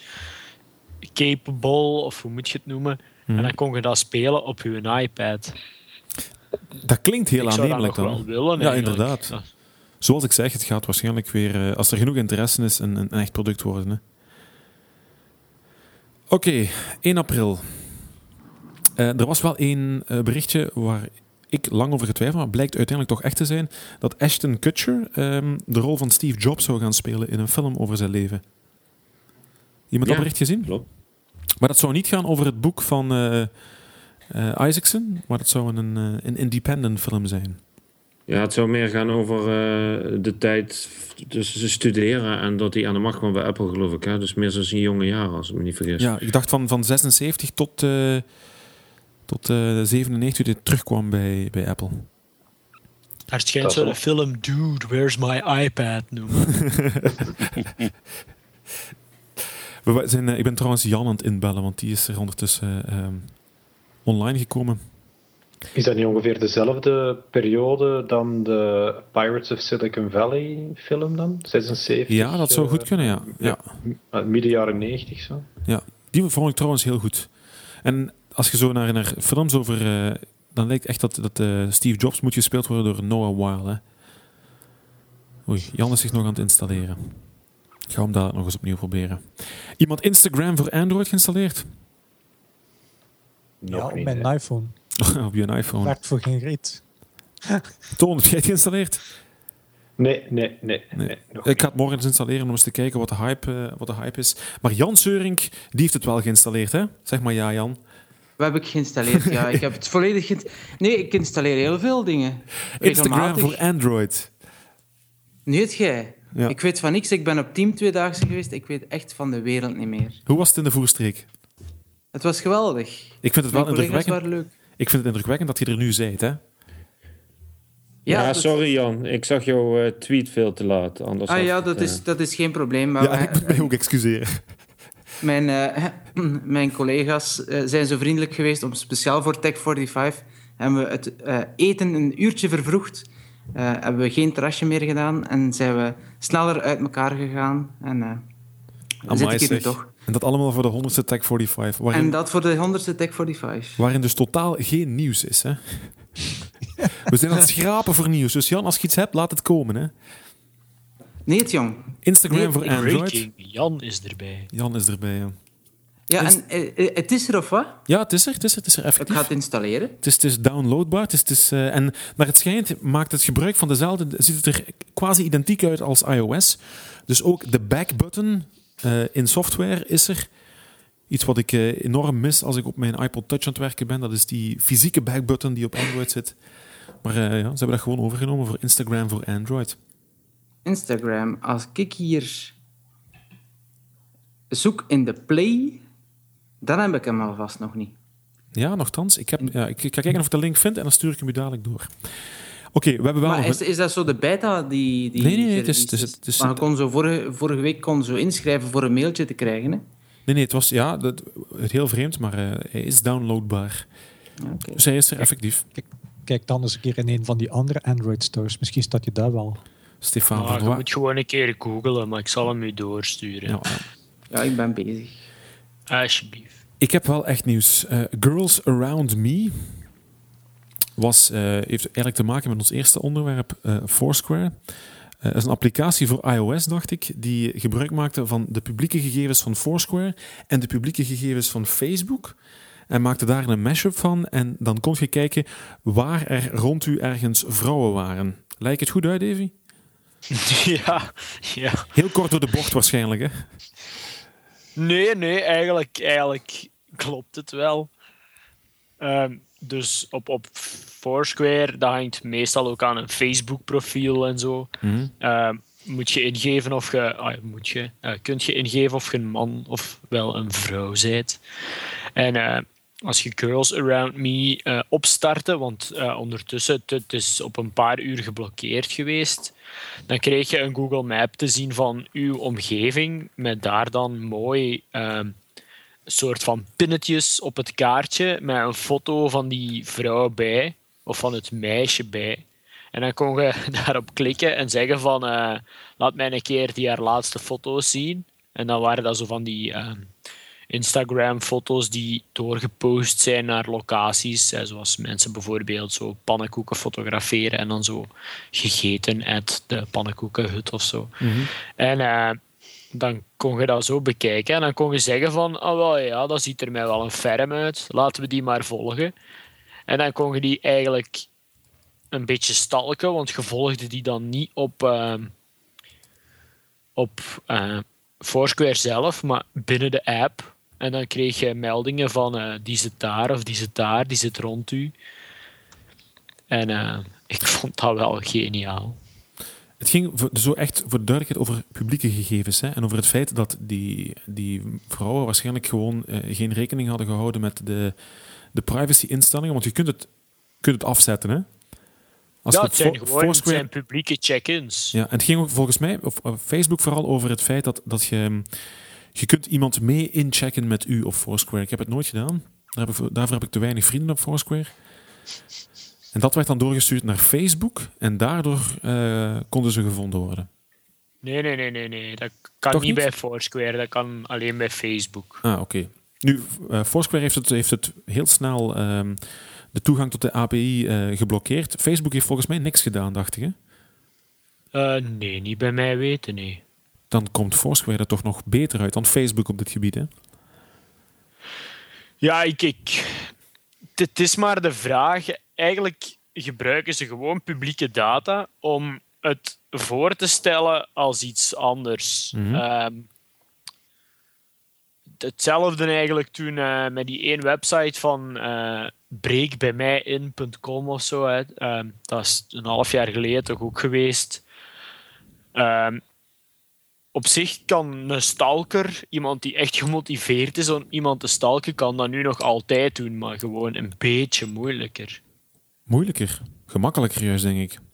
capable, of hoe moet je het noemen. Mm. En dan kon je dat spelen op je iPad. Dat klinkt heel ik aannemelijk dan. Wel willen, ja, inderdaad. Ja. Zoals ik zeg, het gaat waarschijnlijk weer, als er genoeg interesse is, een, een echt product worden. Oké, okay, één april. Uh, er was wel één uh, berichtje waar ik lang over getwijfeld, maar blijkt uiteindelijk toch echt te zijn, dat Ashton Kutcher um, de rol van Steve Jobs zou gaan spelen in een film over zijn leven. Iemand ja, dat bericht gezien? Klopt. Maar dat zou niet gaan over het boek van uh, uh, Isaacson, maar dat zou een, uh, een independent film zijn. Ja, het zou meer gaan over uh, de tijd tussen ze studeren en dat hij aan de macht kwam bij Apple, geloof ik. Hè? Dus meer zoals in jonge jaren, als ik me niet vergis. Ja, ik dacht van, van zesenzeventig tot, uh, tot uh, zevenennegentig dat hij terugkwam bij, bij Apple. Er schijnt zo'n wel... film Dude, Where's My iPad noemen. We zijn, uh, ik ben trouwens Jan aan het inbellen, want die is er ondertussen uh, um, online gekomen. Is dat niet ongeveer dezelfde periode dan de Pirates of Silicon Valley film dan? zesenzeventig? Ja, dat zou uh, goed kunnen, ja. ja. Midden jaren negentig zo. Ja, die vond ik trouwens heel goed. En als je zo naar, naar films over... Uh, dan lijkt echt dat, dat uh, Steve Jobs moet gespeeld worden door Noah Weil. Hè. Oei, Jan is zich nog aan het installeren. Ik ga hem daar nog eens opnieuw proberen. Iemand Instagram voor Android geïnstalleerd? Ja, op mijn iPhone. Op je iPhone. Werkt voor geen reet. Toon, heb jij het geïnstalleerd? Nee, nee, nee. nee. nee ik ga het morgen eens installeren om eens te kijken wat de hype, uh, wat de hype is. Maar Jan Seurink, die heeft het wel geïnstalleerd, hè? Zeg maar ja, Jan. Wat heb ik geïnstalleerd? Ja, ik heb het volledig... Ge... Nee, ik installeer heel veel dingen. Instagram regelmatig. voor Android. Niet jij. Ja. Ik weet van niks. Ik ben op Team Tweedaagse geweest. Ik weet echt van de wereld niet meer. Hoe was het in de voerstreek? Het was geweldig. Ik vind het wel indrukwekkend. Leuk. Ik vind het indrukwekkend dat je er nu bent, hè? Ja, ja dat... sorry Jan. Ik zag jouw uh, tweet veel te laat. Anders ah ja, het, dat, uh... is, dat is geen probleem. Maar ja, wij, ik moet mij ook excuseren. Mijn, uh, mijn collega's uh, zijn zo vriendelijk geweest om speciaal voor Tech vijfenveertig hebben we het uh, eten een uurtje vervroegd. Uh, hebben we geen terrasje meer gedaan en zijn we sneller uit elkaar gegaan. En uh, dan zit ik hier nu toch. En dat allemaal voor de honderdste Tech vijfenveertig. Waarin, En dat voor de honderdste Tech vijfenveertig. waarin dus totaal geen nieuws is. Hè? We zijn aan het schrapen voor nieuws. Dus Jan, als je iets hebt, laat het komen. Hè? Nee, het jong. Instagram Nee, voor ik- Android. Breaking. Jan is erbij. Jan is erbij, ja. Ja, Is- en eh, eh, het is er of wat? Ja, het is er. Het is er, het is er Ik effectief. ga het installeren. Het is, het is downloadbaar. Het is, het is, uh, en naar het schijnt maakt het gebruik van dezelfde... Ziet het er quasi identiek uit als iOS. Dus ook de back-button uh, in software is er. Iets wat ik uh, enorm mis als ik op mijn iPod Touch aan het werken ben. Dat is die fysieke back-button die op Android zit. Maar uh, ja, ze hebben dat gewoon overgenomen voor Instagram voor Android. Instagram. Als ik hier zoek in de Play, dan heb ik hem alvast nog niet. Ja, nochtans. Ik, heb, ja, ik, ik ga kijken of ik de link vind en dan stuur ik hem u dadelijk door. Oké, okay, we hebben wel... Maar nog is, is dat zo de beta die... die Nee, nee, nee. Het is, gereleased het is, het is, Maar je kon zo vorige, vorige week kon zo inschrijven voor een mailtje te krijgen, hè? Nee, nee, het was ja, dat, het heel vreemd, maar uh, hij is downloadbaar. Okay. Dus hij is er effectief. Kijk, kijk dan eens een keer in een van die andere Android-stores. Misschien staat je daar wel. Stefan Ah, van je Wa- moet gewoon een keer googlen, maar ik zal hem u doorsturen. Ja, ja. Ja, ik ben bezig. Alsjeblieft. Ik heb wel echt nieuws. Uh, Girls Around Me was, uh, heeft eigenlijk te maken met ons eerste onderwerp, uh, Foursquare. Uh, dat is een applicatie voor iOS, dacht ik, die gebruik maakte van de publieke gegevens van Foursquare en de publieke gegevens van Facebook. En maakte daar een mashup van. En dan kon je kijken waar er rond u ergens vrouwen waren. Lijkt het goed uit, Davy? Ja, ja. Heel kort door de bocht waarschijnlijk, hè? Nee, nee, eigenlijk, eigenlijk klopt het wel. Um, dus op, op Foursquare, dat hangt meestal ook aan een Facebook-profiel en zo. Mm-hmm. Um, moet je ingeven of je... Ah, moet je, uh, kunt je ingeven of je een man of wel een vrouw bent. En uh, als je Girls Around Me uh, opstarten, want uh, ondertussen het, het is op een paar uur geblokkeerd geweest, dan krijg je een Google Map te zien van uw omgeving, met daar dan mooi uh, een soort van pinnetjes op het kaartje met een foto van die vrouw bij, of van het meisje bij. En dan kon je daarop klikken en zeggen van uh, laat mij een keer die haar laatste foto's zien. En dan waren dat zo van die uh, Instagram-foto's die doorgepost zijn naar locaties. Hè, zoals mensen bijvoorbeeld zo pannenkoeken fotograferen en dan zo gegeten uit de pannenkoekenhut of zo. Mm-hmm. En uh, dan kon je dat zo bekijken en dan kon je zeggen van oh wel ja, dat ziet er mij wel een ferm uit. Laten we die maar volgen. En dan kon je die eigenlijk een beetje stalken, want je volgde die dan niet op, uh, op uh, Foursquare zelf, maar binnen de app. En dan kreeg je meldingen van uh, die zit daar of die zit daar, die zit rond u. En uh, ik vond dat wel geniaal. Het ging voor, zo echt voor de duidelijkheid over publieke gegevens. Hè, en over het feit dat die, die vrouwen waarschijnlijk gewoon uh, geen rekening hadden gehouden met de, de privacy-instellingen. Want je kunt het, kunt het afzetten, hè? Als ja, je het zijn Fo- gewoon Foursquare... het zijn publieke check-ins. Ja, en het ging ook volgens mij op Facebook vooral over het feit dat, dat je... Je kunt iemand mee inchecken met u op Foursquare. Ik heb het nooit gedaan. Daar heb ik, daarvoor heb ik te weinig vrienden op Foursquare. En dat werd dan doorgestuurd naar Facebook. En daardoor uh, konden ze gevonden worden. Nee, nee, nee, nee. nee. Dat kan Toch niet, niet bij Foursquare. Dat kan alleen bij Facebook. Ah, oké. Okay. Nu, uh, Foursquare heeft het, heeft het heel snel um, de toegang tot de A P I uh, geblokkeerd. Facebook heeft volgens mij niks gedaan, dacht ik, hè? Uh, nee, niet bij mij weten, nee. Dan komt Foursquare er toch nog beter uit dan Facebook op dit gebied, hè? Ja, ik... ik... Het is maar de vraag. Eigenlijk gebruiken ze gewoon publieke data om het voor te stellen als iets anders. Mm-hmm. Um, hetzelfde eigenlijk toen uh, met die één website van uh, breek bij mij in punt com of zo. Hè. Um, dat is een half jaar geleden toch ook geweest. Um, op zich kan een stalker, iemand die echt gemotiveerd is om iemand te stalken, kan dat nu nog altijd doen, maar gewoon een beetje moeilijker. Moeilijker? Gemakkelijker juist, denk ik.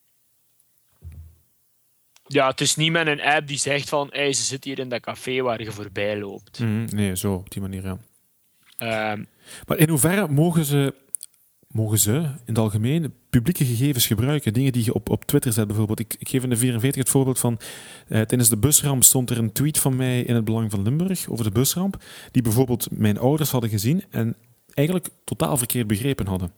Ja, het is niet met een app die zegt van hey, ze zit hier in dat café waar je voorbij loopt. Mm, nee, zo, op die manier, ja. Um, maar in hoeverre mogen ze... mogen ze in het algemeen publieke gegevens gebruiken? Dingen die je op, op Twitter zet bijvoorbeeld. Ik, ik geef in de vierenveertig het voorbeeld van... Uh, tijdens de busramp stond er een tweet van mij in het Belang van Limburg over de busramp, die bijvoorbeeld mijn ouders hadden gezien en eigenlijk totaal verkeerd begrepen hadden.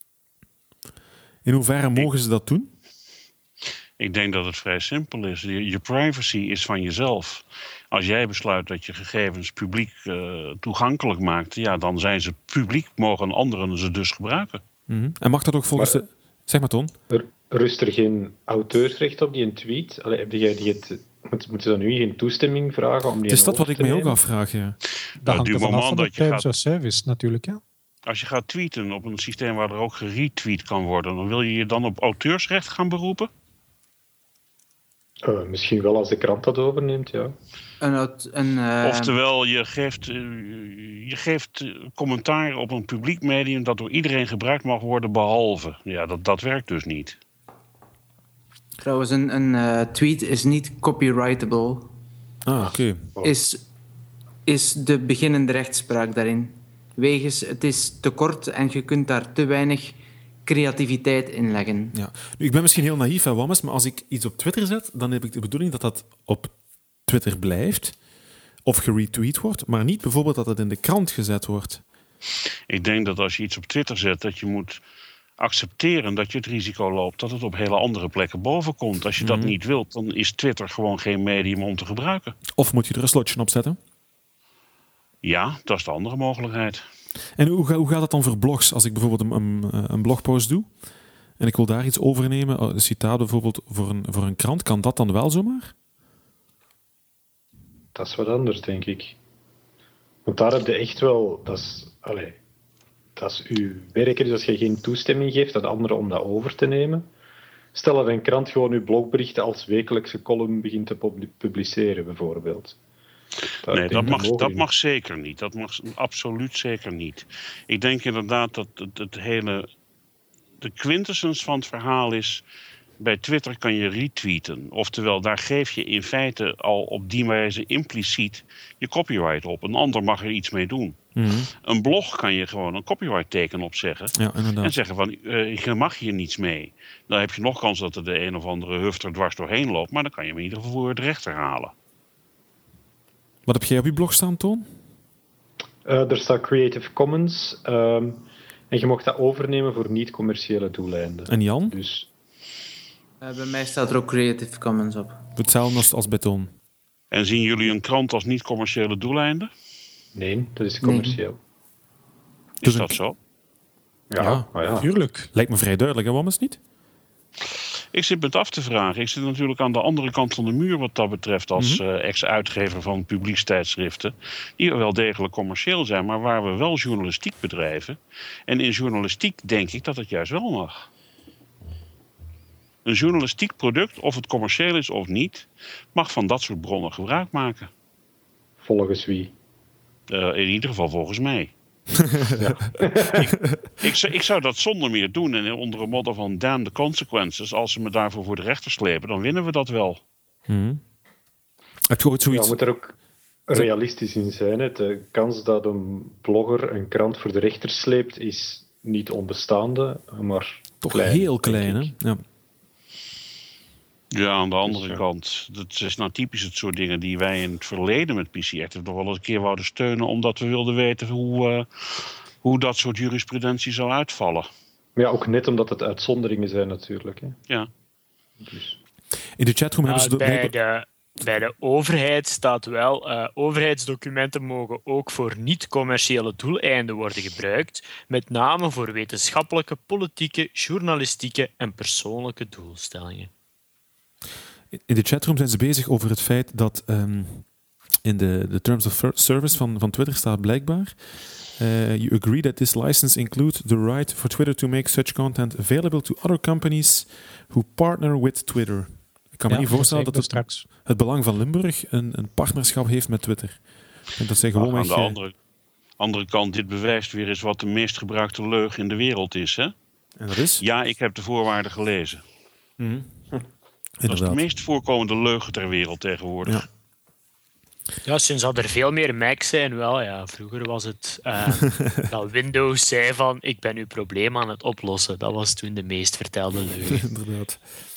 In hoeverre mogen ze dat doen? Ik denk dat het vrij simpel is. Je, je privacy is van jezelf. Als jij besluit dat je gegevens publiek uh, toegankelijk maakt, ja, dan zijn ze publiek, mogen anderen ze dus gebruiken. Mm-hmm. En mag dat ook volgens maar, de... Zeg maar, Toon. Er rust er geen auteursrecht op die een tweet? Allee, heb jij die het... Moet, moet je dan nu geen toestemming vragen om die Het is dat wat ik mij ook afvraag, ja. Dat hangt er vanaf van de terms of service natuurlijk, ja. Als je gaat tweeten op een systeem waar er ook geretweet kan worden, dan wil je je dan op auteursrecht gaan beroepen? Uh, misschien wel als de krant dat overneemt, ja. Een, een, uh... Oftewel, je geeft, uh, je geeft commentaar op een publiek medium dat door iedereen gebruikt mag worden, behalve. Ja, dat, dat werkt dus niet. Trouwens, een, een uh, tweet is niet copyrightable. Ah, oké. Okay. Is, is de beginnende rechtspraak daarin. Wegens, het is te kort en je kunt daar te weinig creativiteit in leggen. Ja. Nu, ik ben misschien heel naïef, hè, Wammes, maar als ik iets op Twitter zet, dan heb ik de bedoeling dat dat op Twitter blijft of geretweet wordt, maar niet bijvoorbeeld dat het in de krant gezet wordt. Ik denk dat als je iets op Twitter zet, dat je moet accepteren dat je het risico loopt dat het op hele andere plekken boven komt. Als je mm-hmm. dat niet wilt, dan is Twitter gewoon geen medium om te gebruiken. Of moet je er een slotje op zetten? Ja, dat is de andere mogelijkheid. En hoe, hoe gaat het dan voor blogs? Als ik bijvoorbeeld een, een, een blogpost doe en ik wil daar iets overnemen, een citaat bijvoorbeeld voor een, voor een krant, kan dat dan wel zomaar? Dat is wat anders, denk ik. Want daar heb je echt wel... Dat is, allez, dat is uw werk, dus als je geen toestemming geeft aan anderen om dat over te nemen. Stel dat een krant gewoon uw blogberichten als wekelijkse column begint te publiceren, bijvoorbeeld. Dat nee, dat mag, dat mag zeker niet. Dat mag absoluut zeker niet. Ik denk inderdaad dat het, het hele... De quintessens van het verhaal is... Bij Twitter kan je retweeten. Oftewel, daar geef je in feite al op die wijze impliciet je copyright op. Een ander mag er iets mee doen. Mm-hmm. Een blog kan je gewoon een copyright teken opzeggen. Ja, en zeggen van, uh, je mag hier niets mee. Dan heb je nog kans dat er de een of andere hufter dwars doorheen loopt. Maar dan kan je hem in ieder geval voor de rechter halen. Wat heb jij op je blog staan, Toon? Uh, er staat Creative Commons. Um, en je mag dat overnemen voor niet-commerciële doeleinden. En Jan? Dus... Uh, bij mij staat er ook Creative Commons op. Hetzelfde als, als bij Toon. En zien jullie een krant als niet-commerciële doeleinden? Nee, dat is commercieel. Nee. Is dus dat een... zo? Ja, ja, oh ja, tuurlijk. Lijkt me vrij duidelijk, hè, Wammes, niet? Ik zit me het af te vragen. Ik zit natuurlijk aan de andere kant van de muur wat dat betreft als mm-hmm. uh, ex-uitgever van publiekstijdschriften. Die wel degelijk commercieel zijn, maar waar we wel journalistiek bedrijven. En in journalistiek denk ik dat het juist wel mag. Een journalistiek product, of het commercieel is of niet, mag van dat soort bronnen gebruik maken. Volgens wie? Uh, in ieder geval volgens mij. Ja. ik, ik, zou, ik zou dat zonder meer doen en onder een motto van damn the consequences. Als ze me daarvoor voor de rechter slepen, dan winnen we dat wel. Hmm. Heb je ooit zoiets... Ja, moet er ook realistisch in zijn. Hè. De kans dat een blogger een krant voor de rechter sleept is niet onbestaande, maar toch klein, heel klein, hè? Ja. Ja, aan de andere dus, kant, dat is nou typisch het soort dingen die wij in het verleden met P C Active nog wel eens een keer wouden steunen, omdat we wilden weten hoe, uh, hoe dat soort jurisprudentie zou uitvallen. Ja, ook net omdat het uitzonderingen zijn natuurlijk. Hè. Ja. Dus. In de chatroom hebben ze... Bij de, bij de overheid staat wel, uh, overheidsdocumenten mogen ook voor niet-commerciële doeleinden worden gebruikt, met name voor wetenschappelijke, politieke, journalistieke en persoonlijke doelstellingen. In de chatroom zijn ze bezig over het feit dat um, in de, de Terms of Service van, van Twitter staat blijkbaar uh, you agree that this license includes the right for Twitter to make such content available to other companies who partner with Twitter. Ik kan me ja, niet voorstellen dat het, straks. het Belang van Limburg een, een partnerschap heeft met Twitter. En dat zij gewoon aan de andere, andere kant, dit bewijst weer eens wat de meest gebruikte leugen in de wereld is. Hè? En dat is? Ja, ik heb de voorwaarden gelezen. Mm-hmm. Dat is de meest voorkomende leugen ter wereld tegenwoordig. Ja. Ja, sinds dat er veel meer Macs zijn, wel ja. Vroeger was het uh, dat Windows zei van ik ben uw probleem aan het oplossen. Dat was toen de meest vertelde leugen. Inderdaad.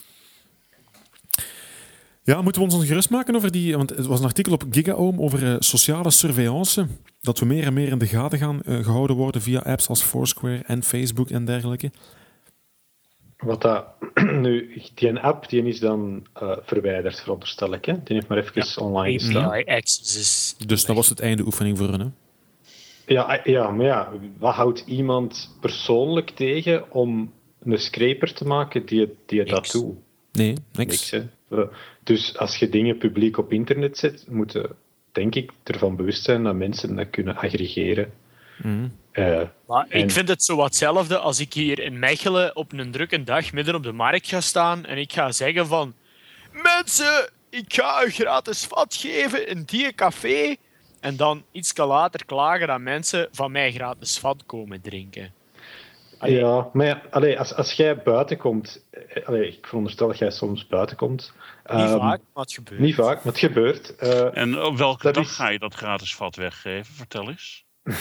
Ja, moeten we ons dan gerust maken over die... Want het was een artikel op GigaOM over uh, sociale surveillance. Dat we meer en meer in de gaten gaan uh, gehouden worden via apps als Foursquare en Facebook en dergelijke. Wat dat... nu, die app die is dan uh, verwijderd, veronderstel ik. Hè? Die heeft maar even ja. online gestaan. A P I access. Dus dat was het einde oefening voor hun, hè? Ja, ja, maar ja, wat houdt iemand persoonlijk tegen om een scraper te maken die, die dat doet? Nee, niks. niks hè? Dus als je dingen publiek op internet zet, moet je, denk ik, ervan bewust zijn dat mensen dat kunnen aggregeren. Mm. Uh, maar en... ik vind het zo wat hetzelfde als ik hier in Mechelen op een drukke dag midden op de markt ga staan en ik ga zeggen van mensen, ik ga u gratis vat geven in die café en dan iets later klagen dat mensen van mij gratis vat komen drinken. Allee. Ja, maar ja, allee, als, als jij buiten komt... Allee, ik veronderstel dat jij soms buiten komt. Niet um, vaak, maar het gebeurt. Niet vaak, maar het gebeurt. Uh, en op welke dag is... ga je dat gratis vat weggeven? Vertel eens.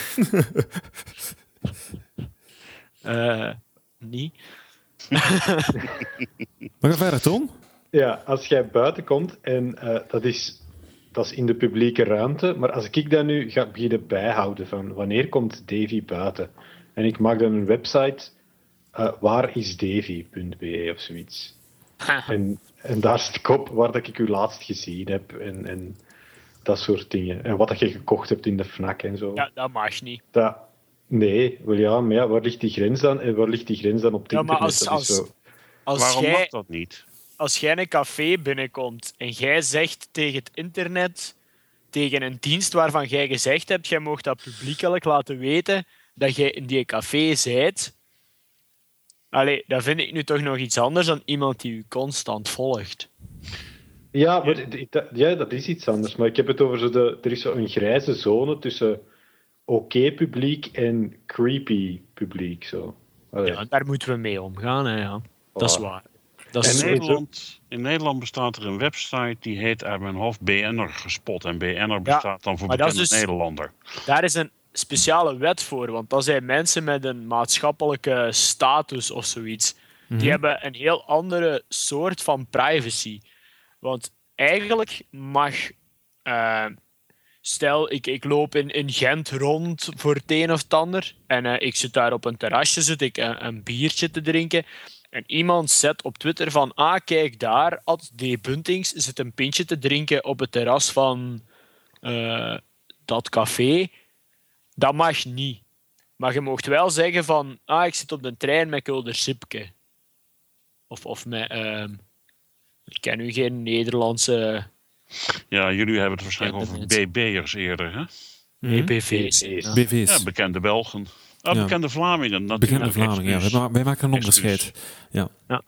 uh, niet. Maar ga verder, Ton. Ja, als jij buiten komt en uh, dat, is, dat is in de publieke ruimte, maar als ik dat nu ga beginnen bijhouden van wanneer komt Davy buiten... En ik maak dan een website, uh, waar is davy punt b e of zoiets. en, en daar zit ik op waar dat ik u laatst gezien heb en, en dat soort dingen. En wat dat je gekocht hebt in de Fnac en zo. Ja, dat mag niet. Dat, nee, wel ja, maar ja, waar ligt die grens dan? En waar ligt die grens dan op het ja, internet? Maar als, dat als, is zo... als Waarom jij, mag dat niet? Als jij een café binnenkomt en jij zegt tegen het internet, tegen een dienst waarvan jij gezegd hebt, jij mag dat publiekelijk laten weten... dat jij in die café zijt, allee, dat vind ik nu toch nog iets anders dan iemand die u constant volgt. Ja, maar dat, ja, dat is iets anders. Maar ik heb het over zo de... Er is zo een grijze zone tussen oké publiek en creepy publiek. Zo. Ja, daar moeten we mee omgaan, hè, ja. Dat is waar. Dat is in, Nederland, in Nederland bestaat er een website die heet uit mijn hoofd B N'er gespot. En B N'er bestaat ja, dan voor bekende dus, Nederlander. Daar is een speciale wet voor, want dat zijn mensen met een maatschappelijke status of zoiets. Mm-hmm. Die hebben een heel andere soort van privacy. Want eigenlijk mag... Uh, stel, ik, ik loop in, in Gent rond voor het een of het ander en uh, ik zit daar op een terrasje, zit ik een, een biertje te drinken en iemand zet op Twitter van ah, kijk daar, Ad D. Buntings zit een pintje te drinken op het terras van uh, dat café. Dat mag niet. Maar je mag wel zeggen van ah, ik zit op de trein met Kulder Sipke. Of, of met... Uh, ik ken nu geen Nederlandse... Ja, jullie hebben het waarschijnlijk over B B'ers eerder, hè? Mm-hmm. B V's. Ja. B V's. Ja, bekende Belgen. Ah, ja. Bekende Vlamingen. Dat bekende Vlamingen, ja. Wij, wij maken een onderscheid. Ja. ja.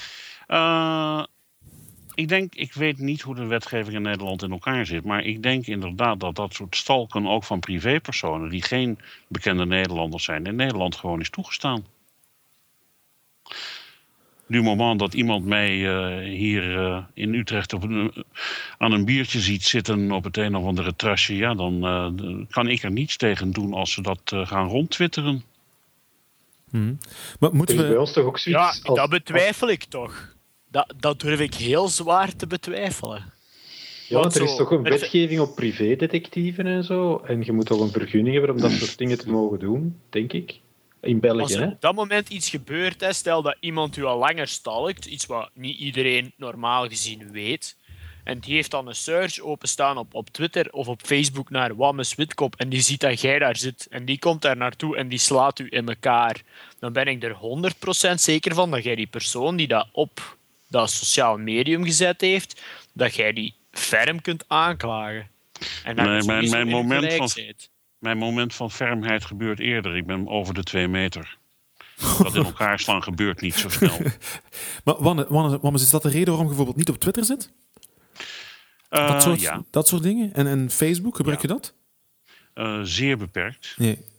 Uh, ik denk, ik weet niet hoe de wetgeving in Nederland in elkaar zit, maar ik denk inderdaad dat dat soort stalken ook van privépersonen die geen bekende Nederlanders zijn, in Nederland gewoon is toegestaan. Nu moment dat iemand mij uh, hier uh, in Utrecht op een, uh, aan een biertje ziet zitten op het een of andere terrasje, ja, dan uh, kan ik er niets tegen doen als ze dat uh, gaan rondtwitteren. Hmm. Maar moeten we... bij ons toch ook zoiets ja, als... dat betwijfel ik toch. Dat, dat durf ik heel zwaar te betwijfelen. Ja, want er is toch een wetgeving op privédetectieven en zo. En je moet toch een vergunning hebben om dat soort dingen te mogen doen, denk ik. In België, als er hè? op dat moment iets gebeurt, hè, stel dat iemand u al langer stalkt, iets wat niet iedereen normaal gezien weet, en die heeft dan een search openstaan op, op Twitter of op Facebook naar Wammes Witkop, en die ziet dat jij daar zit, en die komt daar naartoe en die slaat u in elkaar, dan ben ik er honderd procent zeker van dat jij die persoon die dat op dat sociaal medium gezet heeft, dat jij die ferm kunt aanklagen. En dat nee, mijn, mijn moment van... Zijt. Mijn moment van fermheid gebeurt eerder. Ik ben over de twee meter. Dat in elkaar slaan gebeurt niet zo snel. Maar Wanne, Wanne, Wanne, is dat de reden waarom je bijvoorbeeld niet op Twitter zit? Uh, dat, soort, ja. dat soort dingen? En, en Facebook, gebruik ja. je dat? Uh, zeer beperkt. Nee.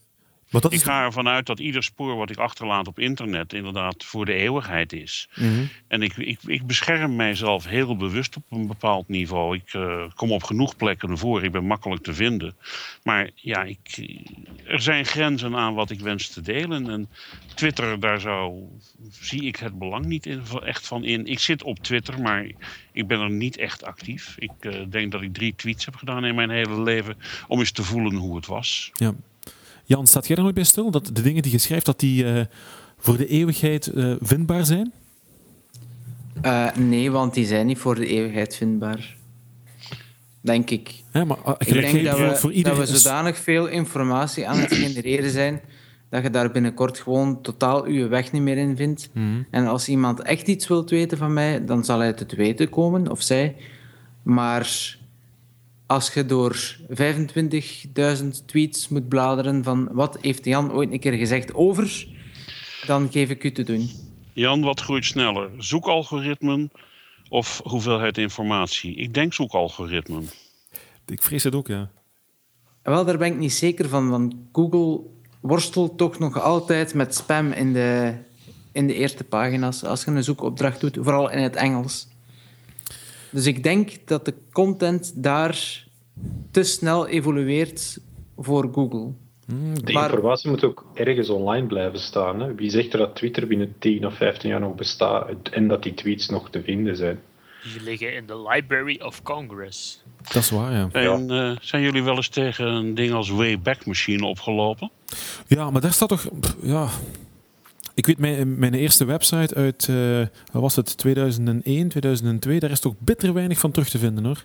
Maar dat ik is... ga ervan uit dat ieder spoor wat ik achterlaat op internet inderdaad voor de eeuwigheid is. Mm-hmm. En ik, ik, ik bescherm mijzelf heel bewust op een bepaald niveau. Ik uh, kom op genoeg plekken voor. Ik ben makkelijk te vinden. Maar ja, ik, er zijn grenzen aan wat ik wens te delen. En Twitter, daar zou, zie ik het belang niet in, echt van in. Ik zit op Twitter, maar ik ben er niet echt actief. Ik uh, denk dat ik drie tweets heb gedaan in mijn hele leven om eens te voelen hoe het was. Ja. Jan, staat jij er nog bij stil? Dat de dingen die je schrijft, dat die uh, voor de eeuwigheid uh, vindbaar zijn? Uh, nee, want die zijn niet voor de eeuwigheid vindbaar. Denk ik. Ja, maar, uh, ik denk dat we, voor iedereen... dat we zodanig veel informatie aan het genereren zijn dat je daar binnenkort gewoon totaal je weg niet meer in vindt. Mm-hmm. En als iemand echt iets wilt weten van mij, dan zal hij het te weten komen, of zij. Maar als je door vijfentwintigduizend tweets moet bladeren van wat heeft Jan ooit een keer gezegd over, dan geef ik u te doen. Jan, wat groeit sneller? Zoekalgoritmen of hoeveelheid informatie? Ik denk zoekalgoritmen. Ik vrees het ook, ja. Wel, daar ben ik niet zeker van, want Google worstelt toch nog altijd met spam in de, in de eerste pagina's als je een zoekopdracht doet, vooral in het Engels. Dus ik denk dat de content daar te snel evolueert voor Google. De maar, informatie moet ook ergens online blijven staan. Hè? Wie zegt er dat Twitter binnen tien of vijftien jaar nog bestaat en dat die tweets nog te vinden zijn? Die liggen in de Library of Congress. Dat is waar, ja. En uh, zijn jullie wel eens tegen een ding als Wayback Machine opgelopen? Ja, maar daar staat toch... Ja... Ik weet, mijn, mijn eerste website uit, uh, wat was het, tweeduizend één, tweeduizend twee, daar is toch bitter weinig van terug te vinden, hoor.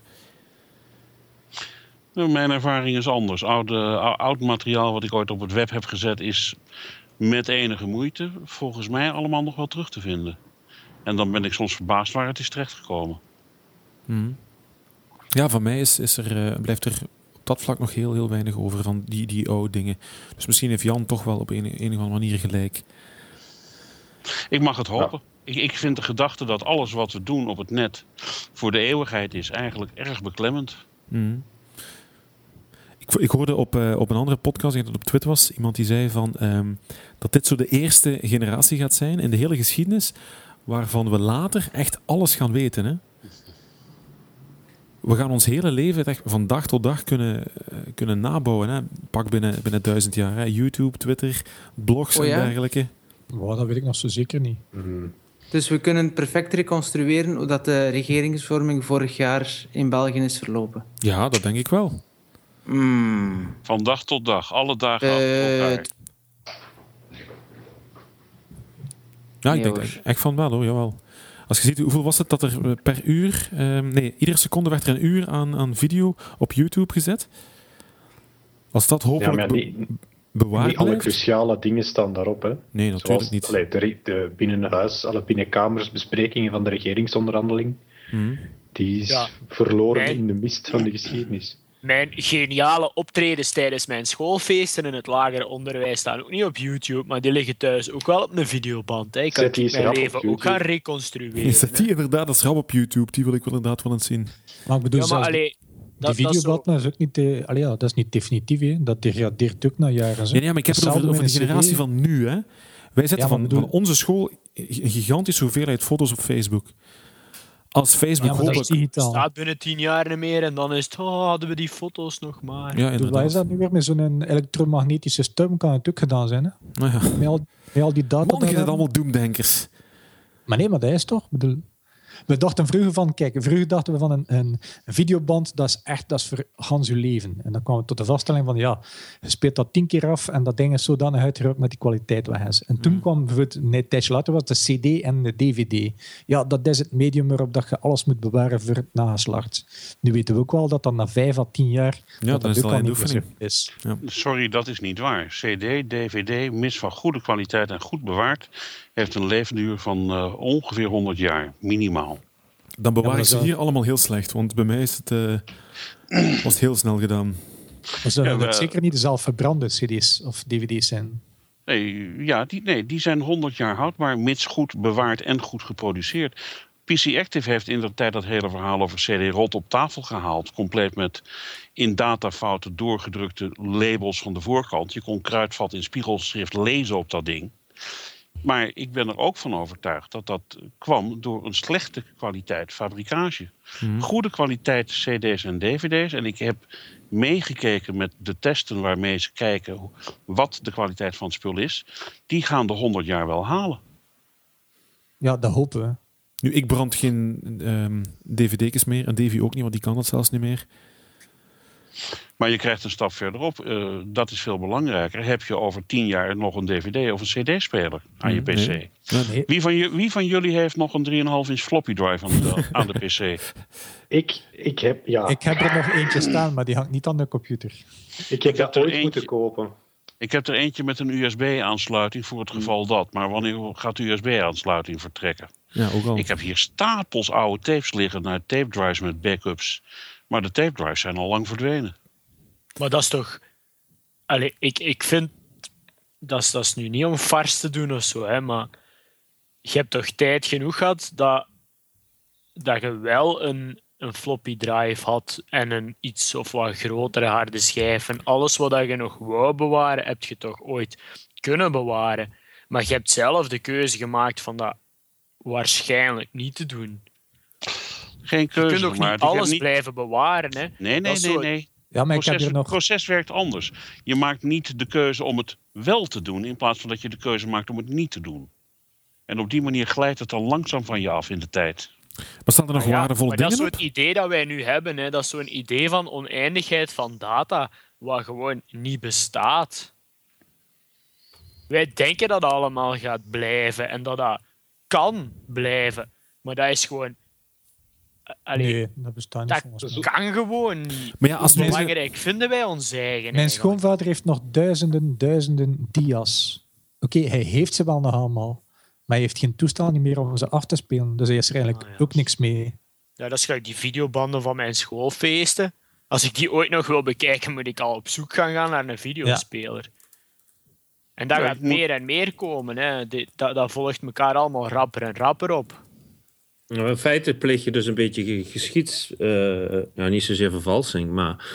Mijn ervaring is anders. Oud, uh, oud materiaal wat ik ooit op het web heb gezet is met enige moeite volgens mij allemaal nog wel terug te vinden. En dan ben ik soms verbaasd waar het is terechtgekomen. Hmm. Ja, van mij is, is er, uh, blijft er op dat vlak nog heel, heel weinig over van die, die oude dingen. Dus misschien heeft Jan toch wel op een, een of andere manier gelijk. Ik mag het hopen. Ja. Ik, ik vind de gedachte dat alles wat we doen op het net voor de eeuwigheid is eigenlijk erg beklemmend. Mm. Ik, ik hoorde op, uh, op een andere podcast, ik denk dat het op Twitter was, iemand die zei van, um, dat dit zo de eerste generatie gaat zijn in de hele geschiedenis waarvan we later echt alles gaan weten. Hè? We gaan ons hele leven echt van dag tot dag kunnen, uh, kunnen nabouwen. Hè? Pak binnen, binnen duizend jaar. Hè? YouTube, Twitter, blogs oh, ja? en dergelijke. Wow, dat weet ik nog zo zeker niet. Mm. Dus we kunnen perfect reconstrueren hoe dat de regeringsvorming vorig jaar in België is verlopen. Ja, dat denk ik wel. Mm. Van dag tot dag, alle dagen uh, achter elkaar. Ja, ik nee, denk hoor. echt van wel hoor, jawel. Als je ziet, hoeveel was het dat er per uur... Um, nee, iedere seconde werd er een uur aan, aan video op YouTube gezet. Als dat hopelijk... Ja, maar die, be- bewaard niet alle blijft. cruciale dingen staan daarop. Hè. Nee, natuurlijk Zoals, niet. Allee, de, de binnenhuis, alle binnenkamersbesprekingen van de regeringsonderhandeling, hmm. die is ja. verloren Mijn, in de mist van de geschiedenis. Mijn geniale optredens tijdens mijn schoolfeesten in het lager onderwijs staan ook niet op YouTube, maar die liggen thuis ook wel op een videoband. Hè. Ik kan mijn leven ook gaan reconstrueren. Is dat die inderdaad, dat is rap op YouTube, die wil ik wel inderdaad wel eens zien. Maar ik bedoel, ja, maar allee, die videoband is ook niet, de, allee, ja, dat is niet definitief, hè. Dat degradeert ook na jaren. Ja, ja, maar ik heb het over, over de generatie van nu. Hè. Wij zetten ja, van, bedoel... van onze school een gigantische hoeveelheid foto's op Facebook. Als Facebook ja, hopelijk... digitaal. Staat binnen tien jaar niet meer en dan is het, oh, hadden we die foto's nog maar. Ja, dus wat is dat nu weer? Met zo'n elektromagnetische stem kan het ook gedaan zijn, hè? Nou ja. Met, al, met al die data... Man, je zijn allemaal doemdenkers. Maar nee, maar dat is toch... Ik bedoel, we dachten vroeger van... Kijk, vroeger dachten we van een, een, een videoband, dat is echt dat is voor Hans uw leven. En dan kwamen we tot de vaststelling van, ja, je speelt dat tien keer af en dat ding is zodanig uitgerukt met die kwaliteit weg is. En toen mm. kwam bijvoorbeeld, een tijdje later was de C D en de D V D. Ja, dat is het medium waarop dat je alles moet bewaren voor het nageslacht. Nu weten we ook wel dat dat na vijf à tien jaar ja, dat, dat is ook al niet meer is. Ja. Sorry, dat is niet waar. C D, D V D, mis van goede kwaliteit en goed bewaard, heeft een levensduur van uh, ongeveer honderd jaar, minimaal. Dan bewaar ik ze hier allemaal heel slecht, want bij mij is het, uh, was het heel snel gedaan. Dus dat ja, uh, zeker niet de zelfverbrande C D's of D V D's zijn. Nee, ja, die, nee, die zijn honderd jaar houdbaar, mits goed bewaard en goed geproduceerd. P C Active heeft in de tijd dat hele verhaal over C D-rot op tafel gehaald. Compleet met in datafouten doorgedrukte labels van de voorkant. Je kon kruidvat in spiegelschrift lezen op dat ding. Maar ik ben er ook van overtuigd dat dat kwam door een slechte kwaliteit fabricage. Mm. Goede kwaliteit C D's en D V D's. En ik heb meegekeken met de testen waarmee ze kijken wat de kwaliteit van het spul is. Die gaan de honderd jaar wel halen. Ja, dat hopen we. Nu, ik brand geen um, D V D's meer en Davy ook niet, want die kan dat zelfs niet meer. Maar je krijgt een stap verderop. Uh, dat is veel belangrijker. Heb je over tien jaar nog een D V D of een C D-speler aan je P C? Nee. Nee. Wie, van je, wie van jullie heeft nog een drie komma vijf inch floppy drive aan de, aan de P C? Ik, ik, heb, ja. ik heb er nog eentje staan, maar die hangt niet aan de computer. Ik heb ik dat heb ooit eentje, moeten kopen. Ik heb er eentje met een U S B-aansluiting voor het geval dat. Maar wanneer gaat de U S B-aansluiting vertrekken? Ja, ook al. Ik heb hier stapels oude tapes liggen naar tape drives met backups. Maar de tape drives zijn al lang verdwenen. Maar dat is toch... Allee, ik, ik vind... Dat is, dat is nu niet om vars te doen of zo, hè, maar... Je hebt toch tijd genoeg gehad dat, dat je wel een, een floppy drive had en een iets of wat grotere harde schijf. En alles wat je nog wou bewaren, heb je toch ooit kunnen bewaren. Maar je hebt zelf de keuze gemaakt van dat waarschijnlijk niet te doen. Geen keuze, je kunt ook maar niet ik heb alles niet... blijven bewaren. Hè. Nee, nee, Dat is nee, zo- nee. Ja, maar Het ik heb proces, hier nog... het proces werkt anders. Je maakt niet de keuze om het wel te doen, in plaats van dat je de keuze maakt om het niet te doen. En op die manier glijdt het dan langzaam van je af in de tijd. Maar staan er nog Ah ja, waardevolle maar dat dingen is op? zo'n idee dat wij nu hebben. Hè. Dat is zo'n idee van oneindigheid van data, wat gewoon niet bestaat. Wij denken dat dat allemaal gaat blijven en dat dat kan blijven. Maar dat is gewoon... Allee, Nee, dat bestaat niet volgens dat mij. kan gewoon niet. Maar ja, als Hoe mensen- belangrijk vinden wij ons eigen Mijn eigenlijk? schoonvader heeft nog duizenden, duizenden dia's. Oké, hij heeft ze wel nog allemaal. Maar hij heeft geen toestemming meer om ze af te spelen. Dus hij is er eigenlijk Ah, ja. ook niks mee. Ja, dat is gelijk die videobanden van mijn schoolfeesten. Als ik die ooit nog wil bekijken, moet ik al op zoek gaan, gaan naar een videospeler. En dat Ja, gaat ik moet- meer en meer komen. Hè. Dit- dat, dat volgt elkaar allemaal rapper en rapper op. Nou, in feite pleeg je dus een beetje ge- geschieds... eh, nou, niet zozeer vervalsing, maar...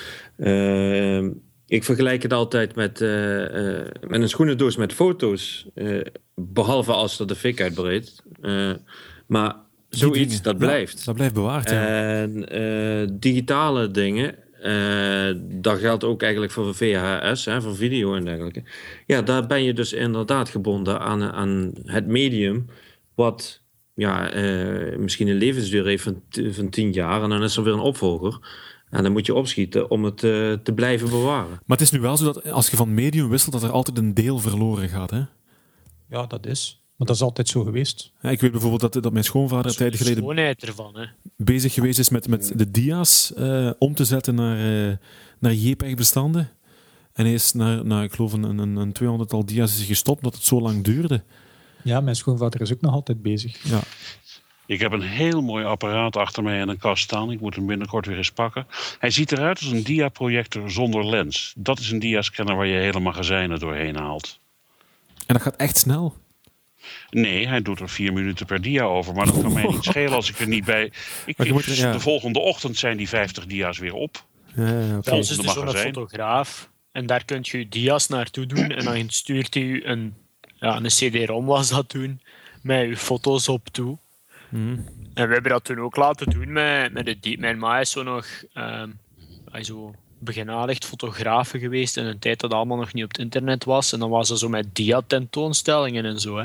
eh, ik vergelijk het altijd met, eh, eh, met een schoenendoos met foto's. eh, behalve als er de fik uitbreekt. Eh, maar Die zoiets, dingen. dat Ja, blijft. dat blijft bewaard, ja. En eh, digitale dingen... eh, dat geldt ook eigenlijk voor V H S, hè, voor video en dergelijke. Ja, daar ben je dus inderdaad gebonden aan, aan het medium... wat... ja, eh, misschien een levensduur heeft van, t- van tien jaar en dan is er weer een opvolger. En dan moet je opschieten om het eh, te blijven bewaren. Maar het is nu wel zo dat als je van medium wisselt, dat er altijd een deel verloren gaat. Hè? Ja, dat is. Maar dat is altijd zo geweest. Ja, ik weet bijvoorbeeld dat, dat mijn schoonvader Dat is tijden de geleden schoonheid ervan. Hè. bezig geweest is met, met de dia's eh, om te zetten naar, uh, naar JPEG-bestanden. En hij is naar, naar ik geloof, een, een, een tweehonderdtal dia's is gestopt, omdat het zo lang duurde. Ja, mijn schoonvader is ook nog altijd bezig. Ja. Ik heb een heel mooi apparaat achter mij in een kast staan. Ik moet hem binnenkort weer eens pakken. Hij ziet eruit als een diaprojector zonder lens. Dat is een diascanner waar je hele magazijnen doorheen haalt. En dat gaat echt snel. Nee, hij doet er vier minuten per dia over. Maar dat kan mij niet schelen als ik er niet bij... Ik, Maar je moet ik- er- ja. De volgende ochtend zijn die vijftig dia's weer op. Ja, ja, oké. Zelfs is de er zo'n magazijn. fotograaf. En daar kunt je je dia's naartoe doen. En dan stuurt hij u een, ja, een C D-ROM was dat toen. Met je foto's op toe. Mhm. En we hebben dat toen ook laten doen met, met de die. Mijn ma is zo nog ehm, hij zo begenadigd fotografe geweest in een tijd dat allemaal nog niet op het internet was. En dan was ze zo met dia-tentoonstellingen en zo. Hè.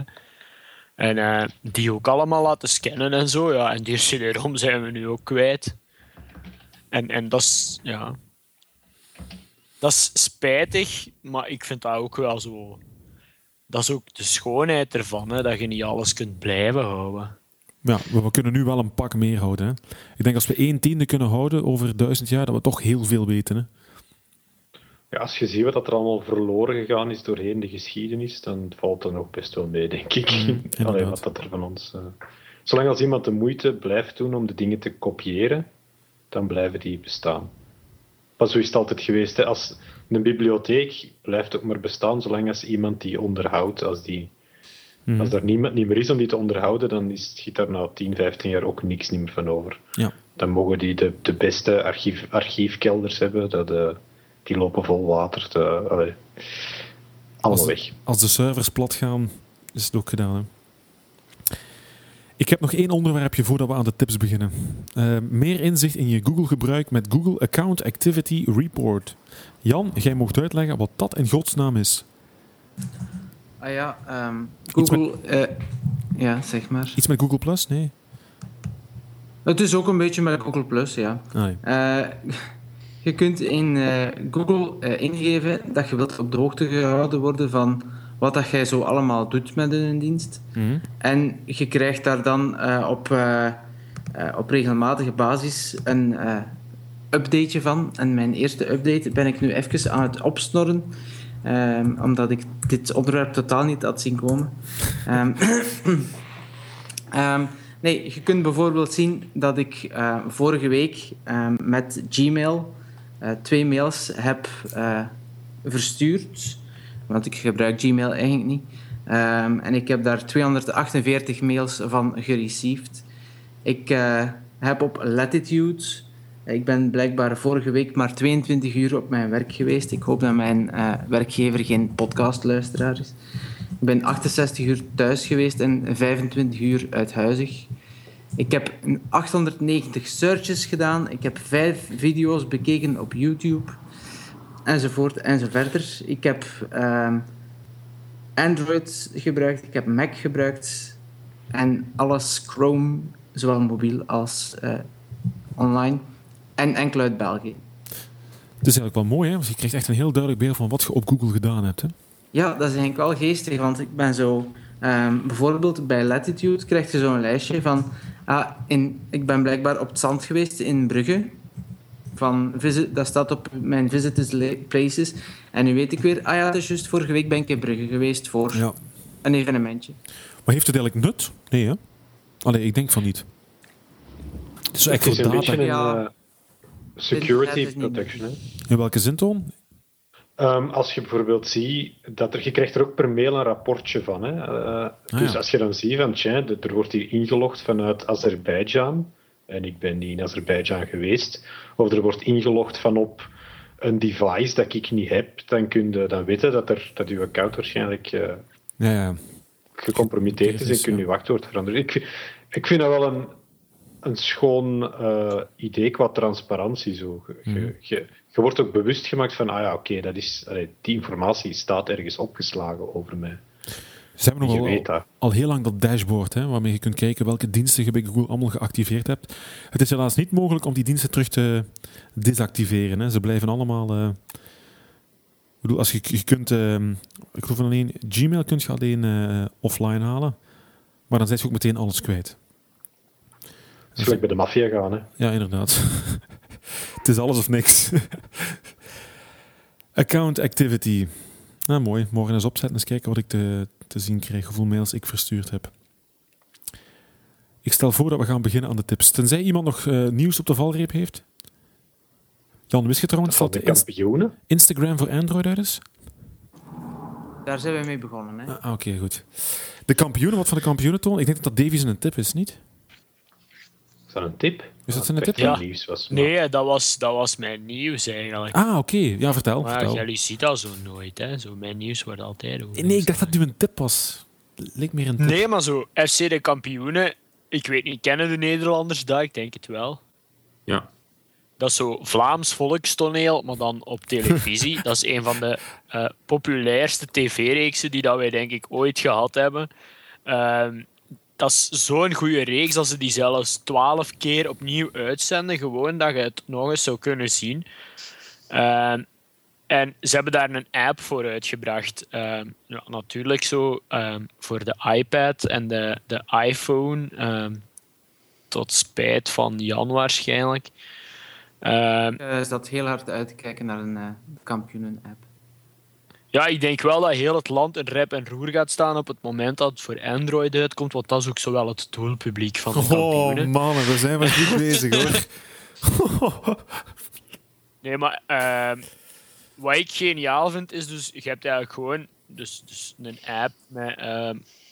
En eh, die ook allemaal laten scannen en zo. Ja. En die C D-ROM zijn we nu ook kwijt. En, en dat is, ja... Dat is spijtig, maar ik vind dat ook wel zo... Dat is ook de schoonheid ervan, hè, dat je niet alles kunt blijven houden. Ja, we, we kunnen nu wel een pak meer houden. Hè. Ik denk als we één tiende kunnen houden over duizend jaar, dat we toch heel veel weten. Hè. Ja, als je ziet wat er allemaal verloren gegaan is doorheen de geschiedenis, dan valt er nog best wel mee, denk ik. Alleen inderdaad. wat dat er van ons... eh, Zolang als iemand de moeite blijft doen om de dingen te kopiëren, dan blijven die bestaan. Maar zo is het altijd geweest. Hè. Als een bibliotheek blijft ook maar bestaan zolang als iemand die onderhoudt, als die Mm. Als er niemand niet meer is om die te onderhouden, dan is, schiet daar na tien, vijftien jaar ook niks niet meer van over. Ja. Dan mogen die de, de beste archief, archiefkelders hebben, dat, uh, die lopen vol water. Te, allee, allemaal als, weg. Als de servers plat gaan, is het ook gedaan. Hè? Ik heb nog één onderwerpje voordat we aan de tips beginnen. Uh, meer inzicht in je Google-gebruik met Google Account Activity Report. Jan, jij mocht uitleggen wat dat in godsnaam is. Ah ja, um, Google... Met, uh, ja, zeg maar. Iets met Google Plus? Nee. Het is ook een beetje met Google Plus, ja. Ah, nee. uh, je kunt in uh, Google uh, ingeven dat je wilt op de hoogte gehouden worden van wat dat jij zo allemaal doet met een dienst. Mm-hmm. En je krijgt daar dan uh, op, uh, uh, op regelmatige basis een uh, updateje van. En mijn eerste update ben ik nu even aan het opsnorren. Um, omdat ik dit onderwerp totaal niet had zien komen. Um, um, nee, je kunt bijvoorbeeld zien dat ik uh, vorige week um, met Gmail uh, twee mails heb uh, verstuurd. Want ik gebruik Gmail eigenlijk niet. Um, en ik heb daar tweehonderdachtenveertig mails van gereceived. Ik uh, heb op Latitude... Ik ben blijkbaar vorige week maar tweeëntwintig uur op mijn werk geweest. Ik hoop dat mijn uh, werkgever geen podcastluisteraar is. Ik ben achtenzestig uur thuis geweest en vijfentwintig uur uithuizig. Ik heb achthonderdnegentig searches gedaan. Ik heb vijf video's bekeken op YouTube. Enzovoort enzoverder. Ik heb uh, Android gebruikt. Ik heb Mac gebruikt. En alles Chrome, zowel mobiel als uh, online. En enkel uit België. Het is eigenlijk wel mooi, hè? Want je krijgt echt een heel duidelijk beeld van wat je op Google gedaan hebt. Hè? Ja, dat is eigenlijk wel geestig, want ik ben zo... Um, bijvoorbeeld bij Latitude krijg je zo'n lijstje van... Ah, in, ik ben blijkbaar op het zand geweest in Brugge. Van visit, dat staat op mijn visited places. En nu weet ik weer... Ah ja, dus juist vorige week ben ik in Brugge geweest voor ja. een evenementje. Maar heeft het eigenlijk nut? Nee, hè? Allee, ik denk van niet. Het is echt voor data. Een beetje ja. een, uh, security protection. Hè? In welke zin, Toon? Um, als je bijvoorbeeld ziet, dat er, je krijgt er ook per mail een rapportje van. Hè? Uh, ah, dus ja. Als je dan ziet van, tja, er wordt hier ingelogd vanuit Azerbeidzjan, en ik ben niet in Azerbeidzjan geweest, of er wordt ingelogd van op een device dat ik niet heb, dan kun je dan weten dat, er, dat je account waarschijnlijk uh, ja, ja. gecompromitteerd is en kun je ja. wachtwoord veranderen. Ik, ik vind dat wel een, een schoon uh, idee qua transparantie. Zo. Je, mm. je, je wordt ook bewust gemaakt van, ah ja, oké, okay, dat is, allee, die informatie staat ergens opgeslagen over mij. Ze hebben nog al, al, al heel lang dat dashboard, hè, waarmee je kunt kijken welke diensten je bij Google allemaal geactiveerd hebt. Het is helaas niet mogelijk om die diensten terug te desactiveren. Hè. Ze blijven allemaal... Uh, ik bedoel, als je, je kunt... Uh, ik geloof alleen... Gmail kun je alleen uh, offline halen. Maar dan zijn ze ook meteen alles kwijt. Het is gelijk bij de maffia gaan, hè? Ja, inderdaad. Het is alles of niks. Account activity. Nou, mooi. Morgen eens opzetten, eens kijken wat ik te, te zien krijg, hoeveel mails ik verstuurd heb. Ik stel voor dat we gaan beginnen aan de tips. Tenzij iemand nog uh, nieuws op de valreep heeft. Jan, wist je trouwens dat de kampioenen? Instagram voor Android uit is? Daar zijn we mee begonnen, hè? Ah, Oké, okay, goed. De kampioenen, wat van de kampioenen, Toon? Ik denk dat dat Davies een tip is, niet? Is dat een tip? Is dat een tip? Ja. Nieuws was, maar... Nee, dat was, dat was mijn nieuws eigenlijk. Ah, oké. Okay. Ja, vertel. Maar vertel. jullie ziet dat zo nooit, hè? Zo, mijn nieuws wordt altijd over. Nee, ik dacht dat het nu een tip was. Leek meer een tip. Nee, maar zo, F C de kampioenen, ik weet niet, kennen de Nederlanders dat? Ik denk het wel. Ja. Dat is zo Vlaams volkstoneel, maar dan op televisie. Dat is een van de uh, populairste tv-reeksen die dat wij denk ik ooit gehad hebben. Uh, dat is zo'n goede reeks dat ze die zelfs twaalf keer opnieuw uitzenden. Gewoon dat je het nog eens zou kunnen zien. Uh, en ze hebben daar een app voor uitgebracht. Uh, ja, natuurlijk zo uh, voor de iPad en de, de iPhone. Uh, tot spijt van Jan waarschijnlijk. Uh, uh, is dat heel hard uit te kijken naar een uh, kampioenen-app. Ja, ik denk wel dat heel het land in rep en roer gaat staan op het moment dat het voor Android uitkomt, want dat is ook zowel het doelpubliek van de kampioenen. Oh mannen, daar zijn we goed bezig hoor. Nee, maar uh, wat ik geniaal vind is dus, je hebt eigenlijk gewoon dus, dus een app met uh,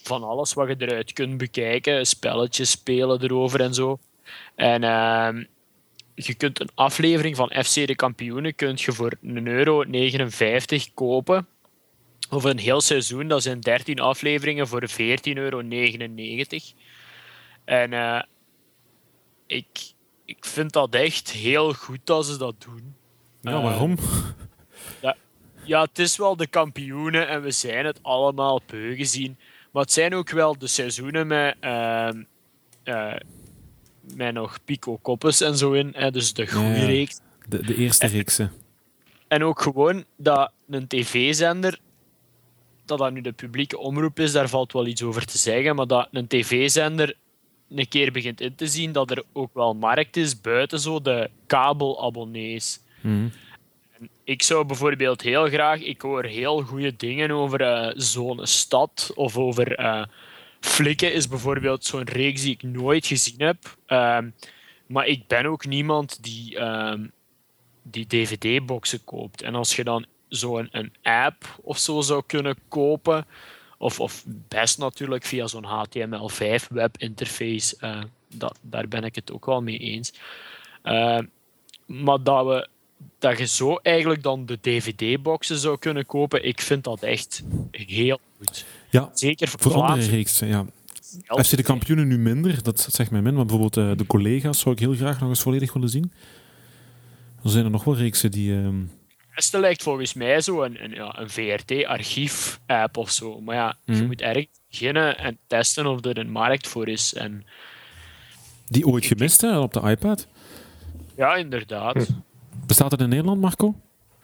van alles wat je eruit kunt bekijken. Spelletjes spelen erover en zo. En uh, je kunt een aflevering van F C de Kampioenen kunt je voor een euro negenenvijftig kopen. Of een heel seizoen, dat zijn dertien afleveringen voor veertien euro negenennegentig. En uh, ik, ik vind dat echt heel goed dat ze dat doen. Ja, waarom? Uh, ja, ja, het is wel de kampioenen en we zijn het allemaal beu gezien. Maar het zijn ook wel de seizoenen met, uh, uh, met nog Pico Koppes en zo in. Hè, dus de goede ja, reeks. De, de eerste reeks. En, en ook gewoon dat een tv-zender, dat dat nu de publieke omroep is, daar valt wel iets over te zeggen, maar dat een tv-zender een keer begint in te zien dat er ook wel markt is buiten zo de kabelabonnees. Mm. En ik zou bijvoorbeeld heel graag, ik hoor heel goede dingen over uh, zo'n stad of over uh, Flikken is bijvoorbeeld zo'n reeks die ik nooit gezien heb. Uh, maar ik ben ook niemand die, uh, die D V D-boxen koopt. En als je dan zo'n een app of zo zou kunnen kopen, Of, of best natuurlijk via zo'n H T M L vijf webinterface. Uh, dat, daar ben ik het ook wel mee eens. Uh, maar dat, we, dat je zo eigenlijk dan de D V D-boxen zou kunnen kopen, ik vind dat echt heel goed. Ja, zeker voor, voor andere plaatsen. reeksen. Ja. F C de Kampioenen nu minder, dat zegt mij min. Maar bijvoorbeeld uh, de collega's zou ik heel graag nog eens volledig willen zien. Er zijn er nog wel reeksen die... Uh... Het beste lijkt volgens mij zo een, een, ja, een V R T-archief-app of zo. Maar ja, mm. je moet ergens beginnen en testen of er een markt voor is. En... Die ooit gemist, hè, op de iPad? Ja, inderdaad. Hm. Bestaat het in Nederland, Marco?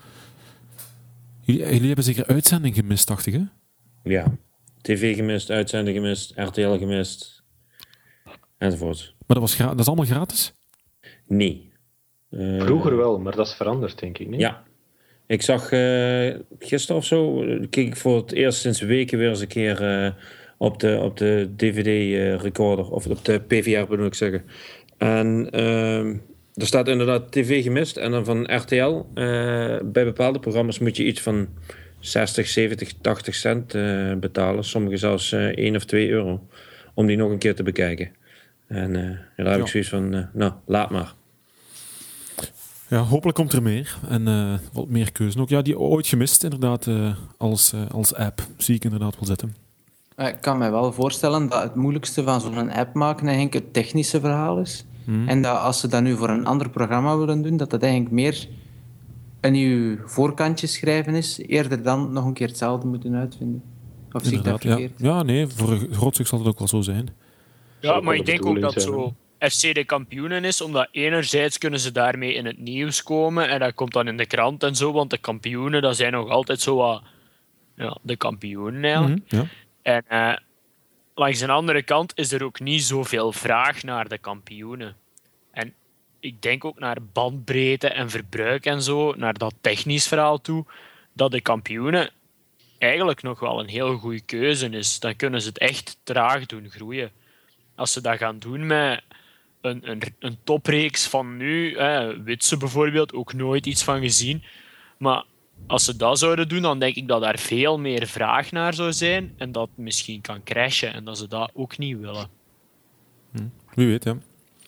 Jullie, jullie hebben zeker uitzending gemist, dacht ik, hè? Ja. T V gemist, uitzending gemist, R T L gemist, enzovoort. Maar dat, was gra- dat is allemaal gratis? Nee. Uh, Vroeger wel, maar dat is veranderd, denk ik, niet? Ja. Ik zag uh, gisteren of zo, keek ik voor het eerst sinds weken weer eens een keer uh, op de, op de D V D-recorder, uh, of op de P V R bedoel ik zeggen. En uh, er staat inderdaad T V gemist en dan van R T L. Uh, bij bepaalde programma's moet je iets van zestig, zeventig, tachtig cent uh, betalen. Sommige zelfs uh, één of twee euro. Om die nog een keer te bekijken. En uh, ja, daar heb ja. ik zoiets van, uh, nou, laat maar. Ja, hopelijk komt er meer. En uh, wat meer keuze ook. Ja, die ooit gemist inderdaad uh, als, uh, als app. Zie ik inderdaad wel zitten. Ik kan me wel voorstellen dat het moeilijkste van zo'n app maken eigenlijk het technische verhaal is. Hmm. En dat als ze dat nu voor een ander programma willen doen, dat dat eigenlijk meer een nieuw voorkantje schrijven is, eerder dan nog een keer hetzelfde moeten uitvinden. Of zie ik dat verkeerd? Ja. ja, nee, voor een groot stuk zal het ook wel zo zijn. Ja, maar ik denk ook dat zo F C de Kampioenen is, omdat enerzijds kunnen ze daarmee in het nieuws komen en dat komt dan in de krant en zo, want de kampioenen, dat zijn nog altijd zo wat ja, de kampioenen eigenlijk. Mm-hmm, ja. En uh, langs de andere kant is er ook niet zoveel vraag naar de kampioenen. En ik denk ook naar bandbreedte en verbruik en zo, naar dat technisch verhaal toe, dat de kampioenen eigenlijk nog wel een heel goede keuze is. Dan kunnen ze het echt traag doen groeien. Als ze dat gaan doen met een, een, een topreeks van nu, hè, Witse bijvoorbeeld, ook nooit iets van gezien. Maar als ze dat zouden doen, dan denk ik dat daar veel meer vraag naar zou zijn en dat het misschien kan crashen en dat ze dat ook niet willen. Hm, wie weet, ja.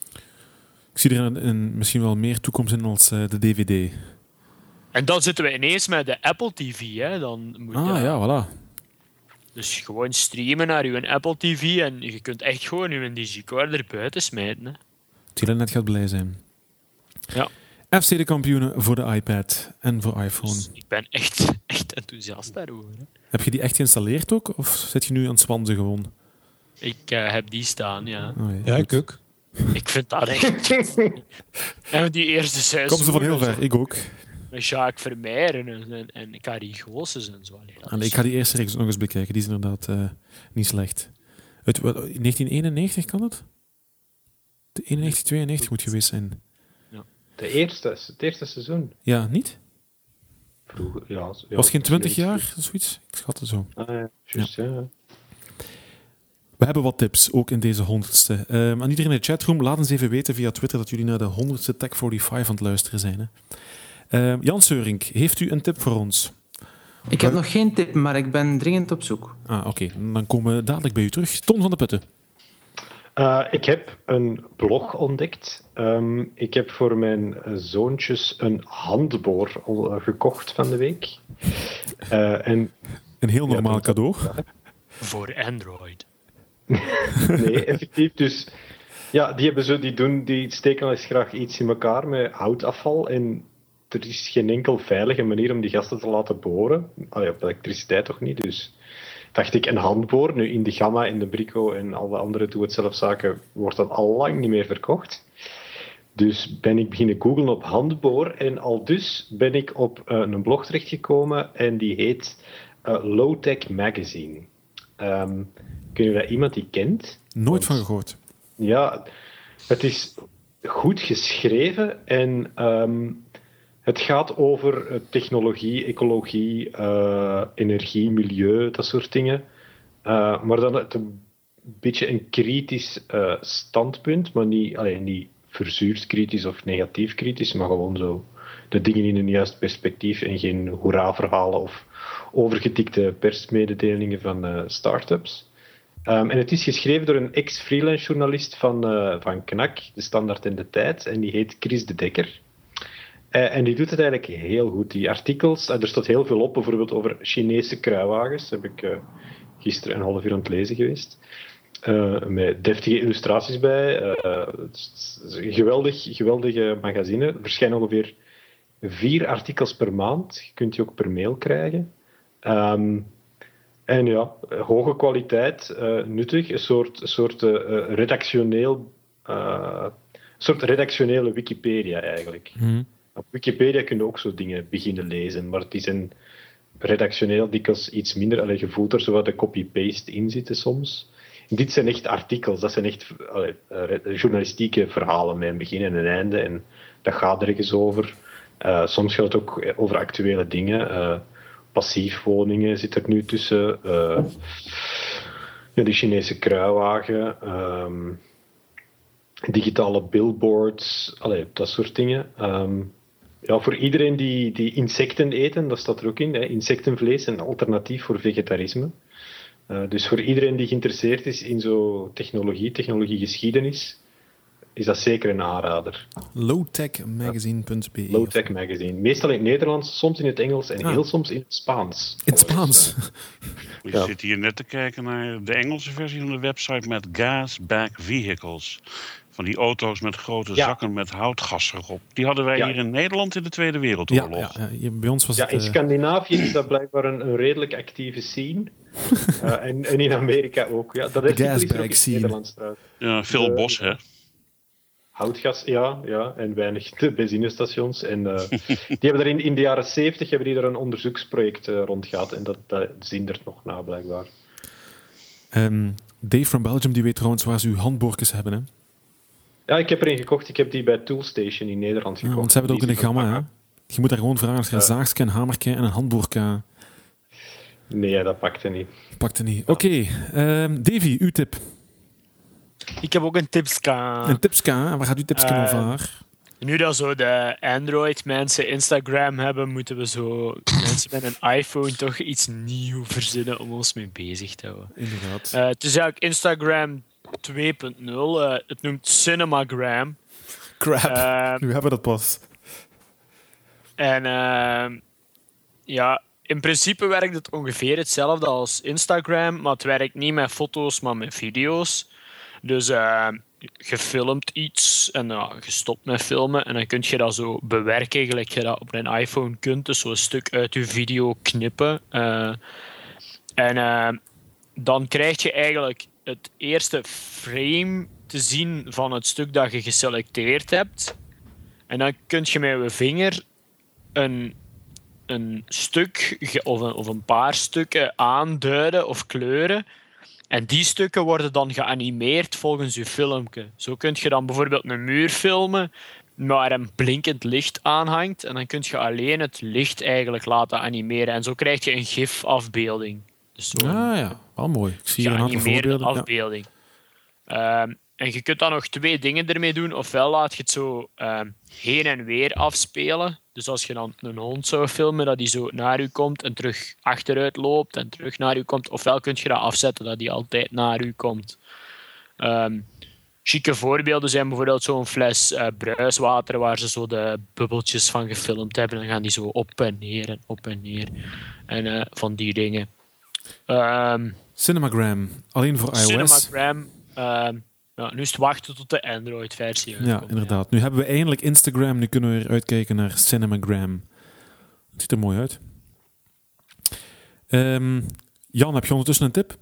Ik zie er een, een, misschien wel meer toekomst in als uh, de D V D. En dan zitten we ineens met de Apple T V. Hè. Dan moet ah, je, ja, voilà. Dus gewoon streamen naar je Apple T V en je kunt echt gewoon je digirecorder buiten smijten. Hè. Telenet gaat blij zijn. Ja. F C de Kampioenen voor de iPad en voor iPhone. Dus ik ben echt, echt enthousiast daarover. Hè. Heb je die echt geïnstalleerd ook? Of zit je nu aan het swansen gewoon? Ik uh, heb die staan, ja. Oh, ja, ik ook. Ik vind dat echt... en die eerste zes... Kom ze van heel ver, ik ook. Met Jacques Vermeer en, en, en Carrie Goossens en zo. Allee, ik ga die eerste reeks nog eens bekijken. Die is inderdaad uh, niet slecht. Uit negentien eenennegentig kan het? De eenennegentig, tweeënnegentig moet geweest zijn. Ja. De eerste, het eerste seizoen? Ja, niet? Vroeger, ja. ja was geen twintig jaar, zoiets? Ik schat het zo. Ah, ja, juist, ja. ja. We hebben wat tips, ook in deze honderdste. Um, aan iedereen in de chatroom, laat eens even weten via Twitter dat jullie naar de honderdste Tech vijfenveertig aan het luisteren zijn. Hè. Uh, Jan Seurink, heeft u een tip voor ons? Ik heb nog geen tip, maar ik ben dringend op zoek. Ah, oké. Okay. Dan komen we dadelijk bij u terug. Ton van de Putten. Uh, ik heb een blog ontdekt. Um, ik heb voor mijn zoontjes een handboor gekocht van de week. Uh, en, een heel normaal ja, cadeau. Ja. Voor Android. Nee, effectief. Dus ja, die, hebben zo, die, doen, die steken eens graag iets in elkaar met houtafval. En er is geen enkel veilige manier om die gasten te laten boren. Allee, op elektriciteit toch niet, dus... dacht ik, een handboor. Nu in de Gamma, in de Brico en alle andere doe-het-zelf-zaken wordt dat al lang niet meer verkocht. Dus ben ik beginnen googlen op handboor en al dus ben ik op uh, een blog terechtgekomen en die heet uh, Low-Tech Magazine. Um, kun je dat iemand die kent? Nooit Want, van gehoord. Ja, het is goed geschreven en um, het gaat over technologie, ecologie, uh, energie, milieu, dat soort dingen. Uh, maar dan het een beetje een kritisch uh, standpunt, maar niet, allee, niet verzuurd kritisch of negatief kritisch, maar gewoon zo de dingen in een juist perspectief en geen hoera-verhalen of overgetikte persmededelingen van uh, start-ups. Um, en het is geschreven door een ex-freelance journalist van, uh, van Knak, De Standaard en De Tijd, en die heet Chris de Dekker. Uh, en die doet het eigenlijk heel goed. Die artikels, uh, er staat heel veel op, bijvoorbeeld over Chinese kruiwagens. Daar heb ik uh, gisteren een half uur aan het lezen geweest. Uh, met deftige illustraties bij. Uh, het is een geweldig, geweldige magazine. Er verschijnen ongeveer vier artikels per maand. Je kunt die ook per mail krijgen. Um, en ja, hoge kwaliteit, uh, nuttig. Een soort, een soort uh, redactioneel... Uh, een soort redactionele Wikipedia eigenlijk. Mm. Op Wikipedia kun je ook zo dingen beginnen lezen, maar het is een redactioneel dikwijls iets minder. Allee, je voelt er zo wat de copy-paste in zitten soms. En dit zijn echt artikels, dat zijn echt allee, journalistieke verhalen met een begin en een einde. En dat gaat ergens over. Uh, soms gaat het ook over actuele dingen. Uh, passiefwoningen zit er nu tussen. Uh, ja, die Chinese kruiwagen. Um, digitale billboards. Allee, dat soort dingen. Um, Ja, voor iedereen die, die insecten eten, dat staat er ook in, hè, insectenvlees, een alternatief voor vegetarisme. Uh, dus voor iedereen die geïnteresseerd is in zo technologie, technologiegeschiedenis, is dat zeker een aanrader. Lowtechmagazine punt b e. Lowtech Magazine. Meestal in het Nederlands, soms in het Engels en ah. heel soms in het Spaans. In het Spaans? Ik ja. zit hier net te kijken naar de Engelse versie van de website met gas-back vehicles. Van die auto's met grote ja. zakken met houtgas erop. Die hadden wij ja. hier in Nederland in de Tweede Wereldoorlog. Ja, ja, ja, bij ons was ja, het, in uh... Scandinavië is dat blijkbaar een, een redelijk actieve scene. uh, en, en in Amerika ook. Ja, dat is ook in het Nederlands trouwens. Ja, veel uh, bos, hè? Houtgas, ja, ja. En weinig de benzinestations. En uh, die hebben er in, in de jaren zeventig hebben die er een onderzoeksproject uh, rond gehad. En dat, dat zindert nog na, blijkbaar. Um, Dave from Belgium, die weet trouwens waar ze uw handboorkes hebben, hè? Ja, ik heb er een gekocht. Ik heb die bij Toolstation in Nederland gekocht. Ja, want ze hebben het ook in de Gamma, hè? Je moet daar gewoon vragen als je een ja. zaagje, een hamerke en een handboorke... Nee, dat pakte niet. Pakte niet. Oké, okay. um, Davy, uw tip. Ik heb ook een tipska. Een tipska? Waar gaat uw tipska uh, over? Nu dat zo de Android-mensen Instagram hebben, moeten we zo mensen met een iPhone toch iets nieuws verzinnen om ons mee bezig te houden. Inderdaad. Uh, het is eigenlijk Instagram twee punt nul. Uh, het noemt Cinemagram. Crap, uh, nu hebben we dat pas. En uh, ja, in principe werkt het ongeveer hetzelfde als Instagram, maar het werkt niet met foto's, maar met video's. Dus uh, je filmt iets en uh, je stopt met filmen en dan kun je dat zo bewerken, gelijk je dat op een iPhone kunt. Dus zo'n stuk uit je video knippen. Uh, en uh, dan krijg je eigenlijk het eerste frame te zien van het stuk dat je geselecteerd hebt. En dan kun je met je vinger een, een stuk of een, of een paar stukken aanduiden of kleuren. En die stukken worden dan geanimeerd volgens je filmpje. Zo kun je dan bijvoorbeeld een muur filmen waar een blinkend licht aanhangt. En dan kun je alleen het licht eigenlijk laten animeren. En zo krijg je een gif-afbeelding. Dus ah ja, wel mooi. Ik zie hier een aantal voorbeelden. afbeelding. Ja. Um, en je kunt dan nog twee dingen ermee doen. Ofwel laat je het zo um, heen en weer afspelen. Dus als je dan een hond zou filmen, dat die zo naar u komt en terug achteruit loopt en terug naar u komt. Ofwel kun je dat afzetten, dat die altijd naar u komt. Um, chique voorbeelden zijn bijvoorbeeld zo'n fles uh, bruiswater waar ze zo de bubbeltjes van gefilmd hebben. Dan gaan die zo op en neer en op en neer. En uh, van die dingen. Um, Cinemagram, alleen voor iOS. Cinemagram. Um, ja, nu is het wachten tot de Android-versie uitkomt. Ja, inderdaad. Ja. Nu hebben we eindelijk Instagram. Nu kunnen we weer uitkijken naar Cinemagram. Het ziet er mooi uit. Um, Jan, heb je ondertussen een tip?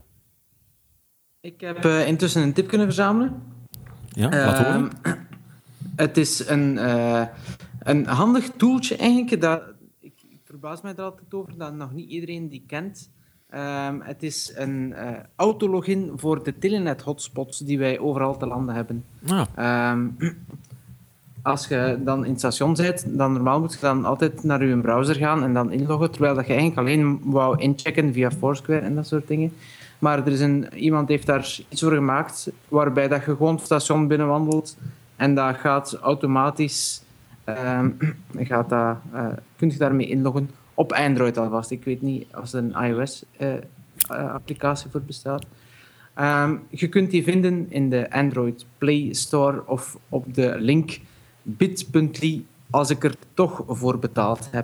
Ik heb uh, intussen een tip kunnen verzamelen. Ja, laat uh, horen. Het is een, uh, een handig tooltje eigenlijk. Dat, ik, ik verbaas mij er altijd over dat nog niet iedereen die kent. Um, het is een uh, autologin voor de Telenet hotspots die wij overal te landen hebben. Ah. Um, als je dan in het station bent, dan normaal moet je dan altijd naar je browser gaan en dan inloggen, terwijl dat je eigenlijk alleen wou inchecken via Foursquare en dat soort dingen. Maar er is een, iemand heeft daar iets voor gemaakt waarbij dat je gewoon het station binnenwandelt en dat gaat automatisch, um, gaat dat, uh, kun je daarmee inloggen. Op Android alvast. Ik weet niet of er een iOS-applicatie uh, voor bestaat. Um, je kunt die vinden in de Android Play Store of op de link bit.ly als ik er toch voor betaald heb.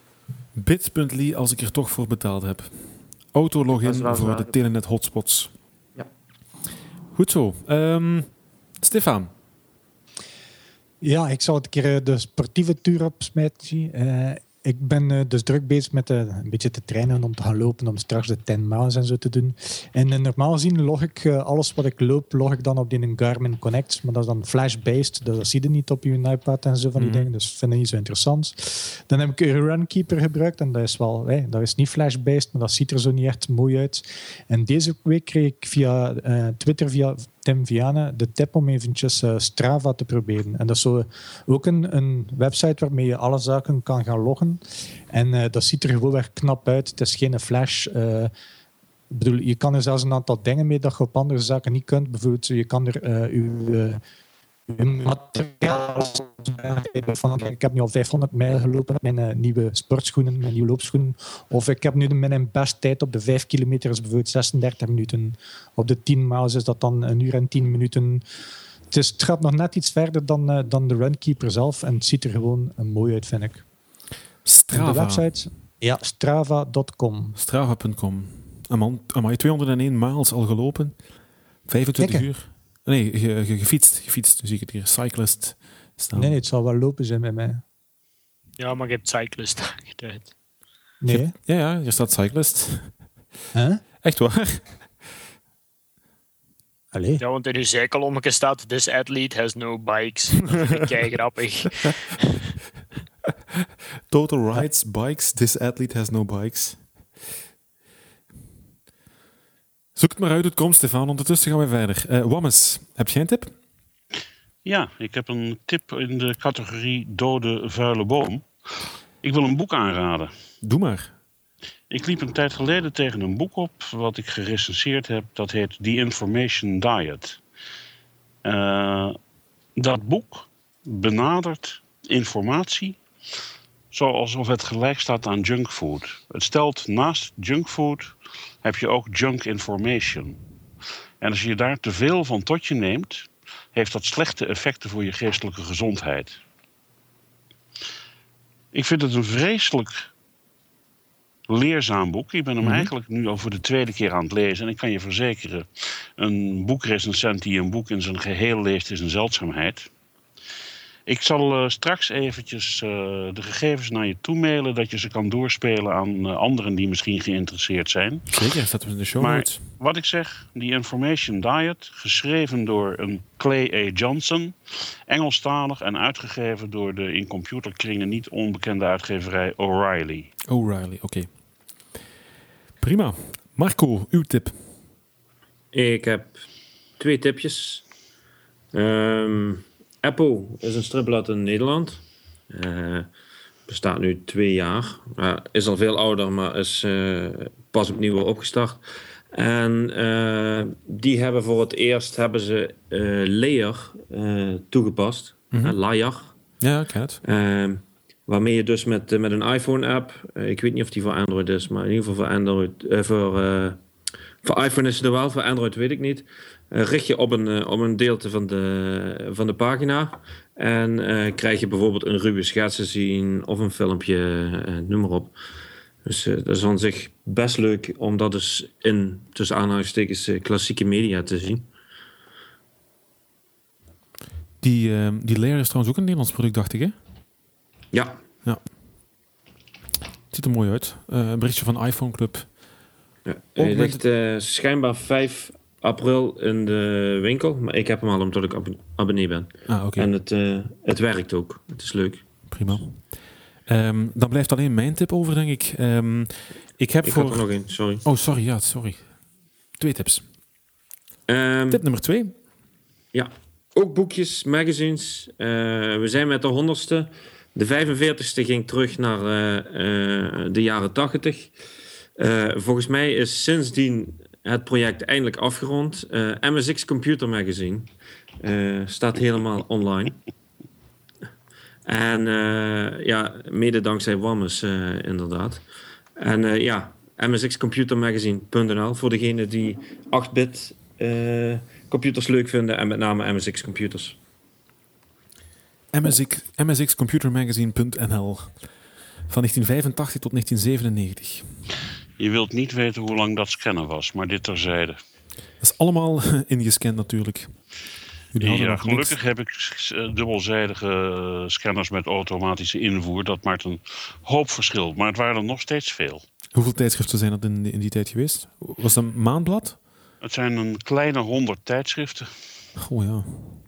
bit.ly als ik er toch voor betaald heb. Autologin voor waar. De Telenet hotspots. Ja. Goed zo. Um, Stefan. Ja, ik zal het een keer de sportieve tour opsmijten. Uh, Ik ben uh, dus druk bezig met uh, een beetje te trainen om te gaan lopen, om straks de tien miles en zo te doen. En uh, normaal gezien log ik uh, alles wat ik loop, log ik dan op die Garmin Connect. Maar dat is dan flash-based, dus dat zie je niet op je iPad en zo van die mm. dingen. Dus dat vind ik niet zo interessant. Dan heb ik een Runkeeper gebruikt en dat is wel, hey, dat is niet flash-based, maar dat ziet er zo niet echt mooi uit. En deze week kreeg ik via uh, Twitter, via Tim Vianen, de tip om eventjes uh, Strava te proberen. En dat is zo ook een, een website waarmee je alle zaken kan gaan loggen. En uh, dat ziet er gewoon weer knap uit. Het is geen flash. Uh, ik bedoel, je kan er zelfs een aantal dingen mee dat je op andere zaken niet kunt. Bijvoorbeeld, je kan er uh, uw, uh, uw materiaal van, ik heb nu al vijfhonderd mijl gelopen met mijn uh, nieuwe sportschoenen, mijn nieuwe loopschoenen. Of ik heb nu de, mijn best tijd op de vijf kilometer is bijvoorbeeld zesendertig minuten. Op de tien miles is dat dan een uur en tien minuten. Het, is, het gaat nog net iets verder dan, uh, dan de Runkeeper zelf. En het ziet er gewoon uh, mooi uit, vind ik. Strava. De website? Ja, strava punt com. strava punt com. Amai, tweehonderdéén miles al gelopen. vijfentwintig Kijk, uur. Nee, ge, ge, gefietst. Gefietst, zie ik het hier. Cyclist staan. Nee, nee, het zal wel lopen zijn bij mij. Ja, maar je hebt cyclist aangeduid. Nee. Je, ja, ja, hier staat cyclist. Huh? Echt waar? Allee. Ja, want in uw zijkolommetje staat this athlete has no bikes. Dat vind ik kei grappig. Total rides, bikes. This athlete has no bikes. Zoek het maar uit, het komt, Stefan. Ondertussen gaan we verder. Uh, Wammes, heb jij een tip? Ja, ik heb een tip in de categorie dode vuile boom. Ik wil een boek aanraden. Doe maar. Ik liep een tijd geleden tegen een boek op wat ik gerecenseerd heb. Dat heet The Information Diet. Uh, dat boek benadert informatie zoals het gelijk staat aan junkfood. Het stelt naast junkfood heb je ook junk information. En als je daar te veel van tot je neemt, heeft dat slechte effecten voor je geestelijke gezondheid. Ik vind het een vreselijk leerzaam boek. Ik ben hem mm-hmm. eigenlijk nu al voor de tweede keer aan het lezen. En ik kan je verzekeren, een boekrecensent die een boek in zijn geheel leest is een zeldzaamheid. Ik zal uh, straks eventjes uh, de gegevens naar je toe mailen, dat je ze kan doorspelen aan uh, anderen die misschien geïnteresseerd zijn. Zeker, dat we in de show maar notes. Wat ik zeg, die Information Diet, geschreven door een Clay A. Johnson, Engelstalig en uitgegeven door de in computerkringen niet onbekende uitgeverij O'Reilly. O'Reilly, oké. Okay. Prima. Marco, uw tip? Ik heb twee tipjes. Um, Apple is een stripblad in Nederland. Uh, bestaat nu twee jaar. Uh, is al veel ouder, maar is uh, pas opnieuw opgestart. En uh, die hebben voor het eerst hebben ze uh, Layer uh, toegepast. Mm-hmm. Uh, Layer. Ja, ik het. Uh, waarmee je dus met, uh, met een iPhone-app... Uh, ik weet niet of die voor Android is, maar in ieder geval voor Android... Uh, voor, uh, voor iPhone is het er wel, voor Android weet ik niet. Uh, richt je op een, uh, op een deelte van de, van de pagina... En uh, krijg je bijvoorbeeld een ruwe schets te zien... of een filmpje, uh, noem maar op... Dus uh, dat is aan zich best leuk om dat dus in, tussen aanhalingstekens, uh, klassieke media te zien. Die, uh, die Layer is trouwens ook een Nederlands product, dacht ik, hè? Ja. ja. Het ziet er mooi uit. Uh, een berichtje van iPhone Club. Ja, hij ligt uh, schijnbaar vijf april in de winkel, maar ik heb hem al omdat ik ab- abonnee ben. Ah, okay. En het, uh, het werkt ook. Het is leuk. Prima. Um, dan blijft alleen mijn tip over, denk ik. Um, ik heb ik voor... had er nog één, sorry. Oh, sorry, ja, sorry. Twee tips. Um, Tip nummer twee. Ja, ook boekjes, magazines. Uh, we zijn met de honderdste. De vijfenveertigste ging terug naar uh, uh, de jaren tachtig. Uh, volgens mij is sindsdien het project eindelijk afgerond. Uh, M S X Computer Magazine uh, staat helemaal online. En uh, ja, mede dankzij Wammes uh, inderdaad. En uh, ja, M S X Computer Magazine punt n l voor degenen die acht-bit uh, computers leuk vinden en met name M S X computers. M S X, M S X Computer Magazine punt n l van negentien vijfentachtig tot negentien zevenennegentig. Je wilt niet weten hoe lang dat scannen was, maar dit terzijde. Dat is allemaal ingescand natuurlijk. Ja, gelukkig niks. heb ik dubbelzijdige scanners met automatische invoer. Dat maakt een hoop verschil, maar het waren er nog steeds veel. Hoeveel tijdschriften zijn dat in, in die tijd geweest? Was dat een maandblad? Het zijn een kleine honderd tijdschriften. Oh ja.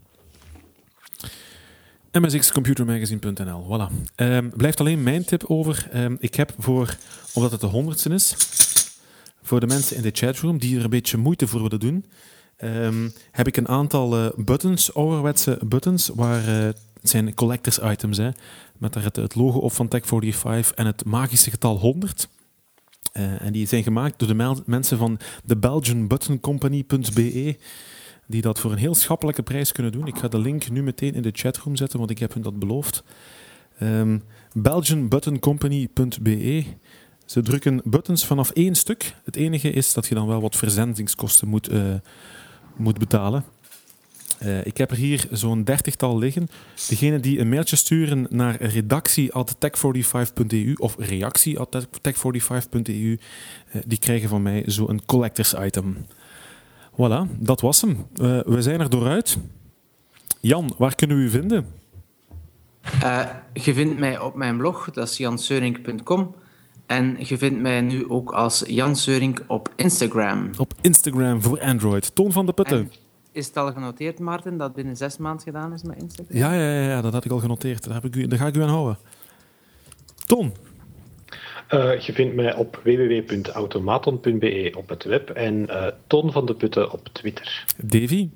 M S X Computer Magazine punt n l, voilà. Um, blijft alleen mijn tip over. Um, ik heb voor, omdat het de honderdste is, voor de mensen in de chatroom die er een beetje moeite voor willen doen, um, heb ik een aantal uh, buttons, ouderwetse buttons, waar uh, het zijn collectors items, hè, met daar het, het logo op van Tech vijfenveertig en het magische getal honderd. Uh, en die zijn gemaakt door de mel- mensen van de Belgian Button Company punt b e, die dat voor een heel schappelijke prijs kunnen doen. Ik ga de link nu meteen in de chatroom zetten, want ik heb hun dat beloofd. Um, Belgian Button Company punt b e. Ze drukken buttons vanaf één stuk. Het enige is dat je dan wel wat verzendingskosten moet, uh, moet betalen. Uh, ik heb er hier zo'n dertigtal liggen. Degenen die een mailtje sturen naar redactie at tech vijfenveertig punt e u of reactie at tech vijfenveertig punt e u, uh, die krijgen van mij zo'n collectors item. Voilà, dat was hem. Uh, we zijn er dooruit. Jan, waar kunnen we u vinden? Uh, je vindt mij op mijn blog, dat is jan seurink punt com. En je vindt mij nu ook als Jan Seurink op Instagram. Op Instagram voor Android. Toon van de Putten. En is het al genoteerd, Maarten, dat binnen zes maanden gedaan is met Instagram? Ja, ja, ja, dat had ik al genoteerd. Daar, heb ik u, daar ga ik u aan houden. Toon? Uh, je vindt mij op w w w punt automaton punt b e op het web en uh, Toon van de Putten op Twitter. Davy?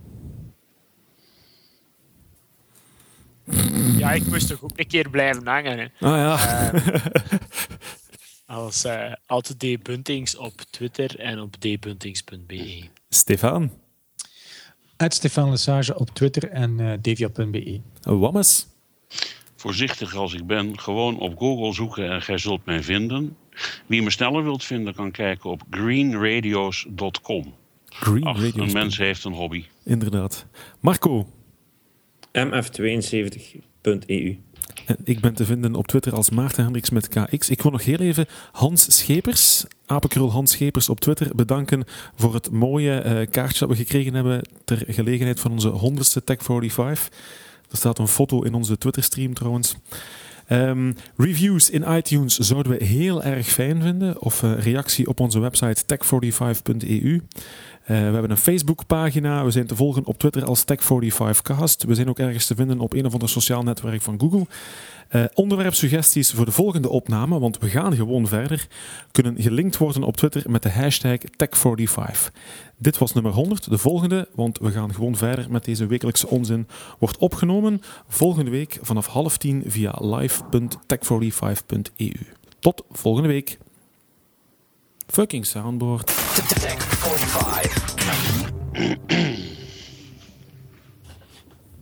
Ja, ik moest toch ook een keer blijven hangen. Hè. Ah ja. Uh, als uh, Alt D. Buntings op Twitter en op d buntings punt b e. Stefan? Het Stefan Lesage op Twitter en uh, devia punt b e. Wammes? Voorzichtig als ik ben, gewoon op Google zoeken en gij zult mij vinden. Wie me sneller wilt vinden, kan kijken op green radios punt com. Green Ach, Radios. een mens heeft een hobby. Inderdaad. Marco? M F tweeënzeventig punt e u. En ik ben te vinden op Twitter als Maarten Hendricks met K X. Ik wil nog heel even Hans Schepers, apenkrul Hans Schepers op Twitter, bedanken voor het mooie uh, kaartje dat we gekregen hebben ter gelegenheid van onze honderdste Tech vijfenveertig. Er staat een foto in onze Twitter-stream trouwens. Um, reviews in iTunes zouden we heel erg fijn vinden. Of uh, reactie op onze website tech vijfenveertig punt e u. Uh, we hebben een Facebookpagina. We zijn te volgen op Twitter als Tech vijfenveertig cast. We zijn ook ergens te vinden op een of ander sociaal netwerk van Google. Uh, onderwerpsuggesties voor de volgende opname, want we gaan gewoon verder, kunnen gelinkt worden op Twitter met de hashtag Tech vijfenveertig. Dit was nummer honderd. De volgende, want we gaan gewoon verder met deze wekelijkse onzin, wordt opgenomen volgende week vanaf half tien via live punt tech vijfenveertig punt e u. Tot volgende week. Fucking soundboard. Tech vijfenveertig.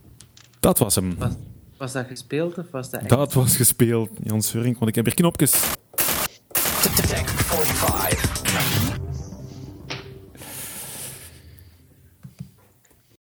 Dat was hem. Was, was dat gespeeld of was dat echt? Dat was gespeeld, Jan Seuring, want ik heb hier knopjes.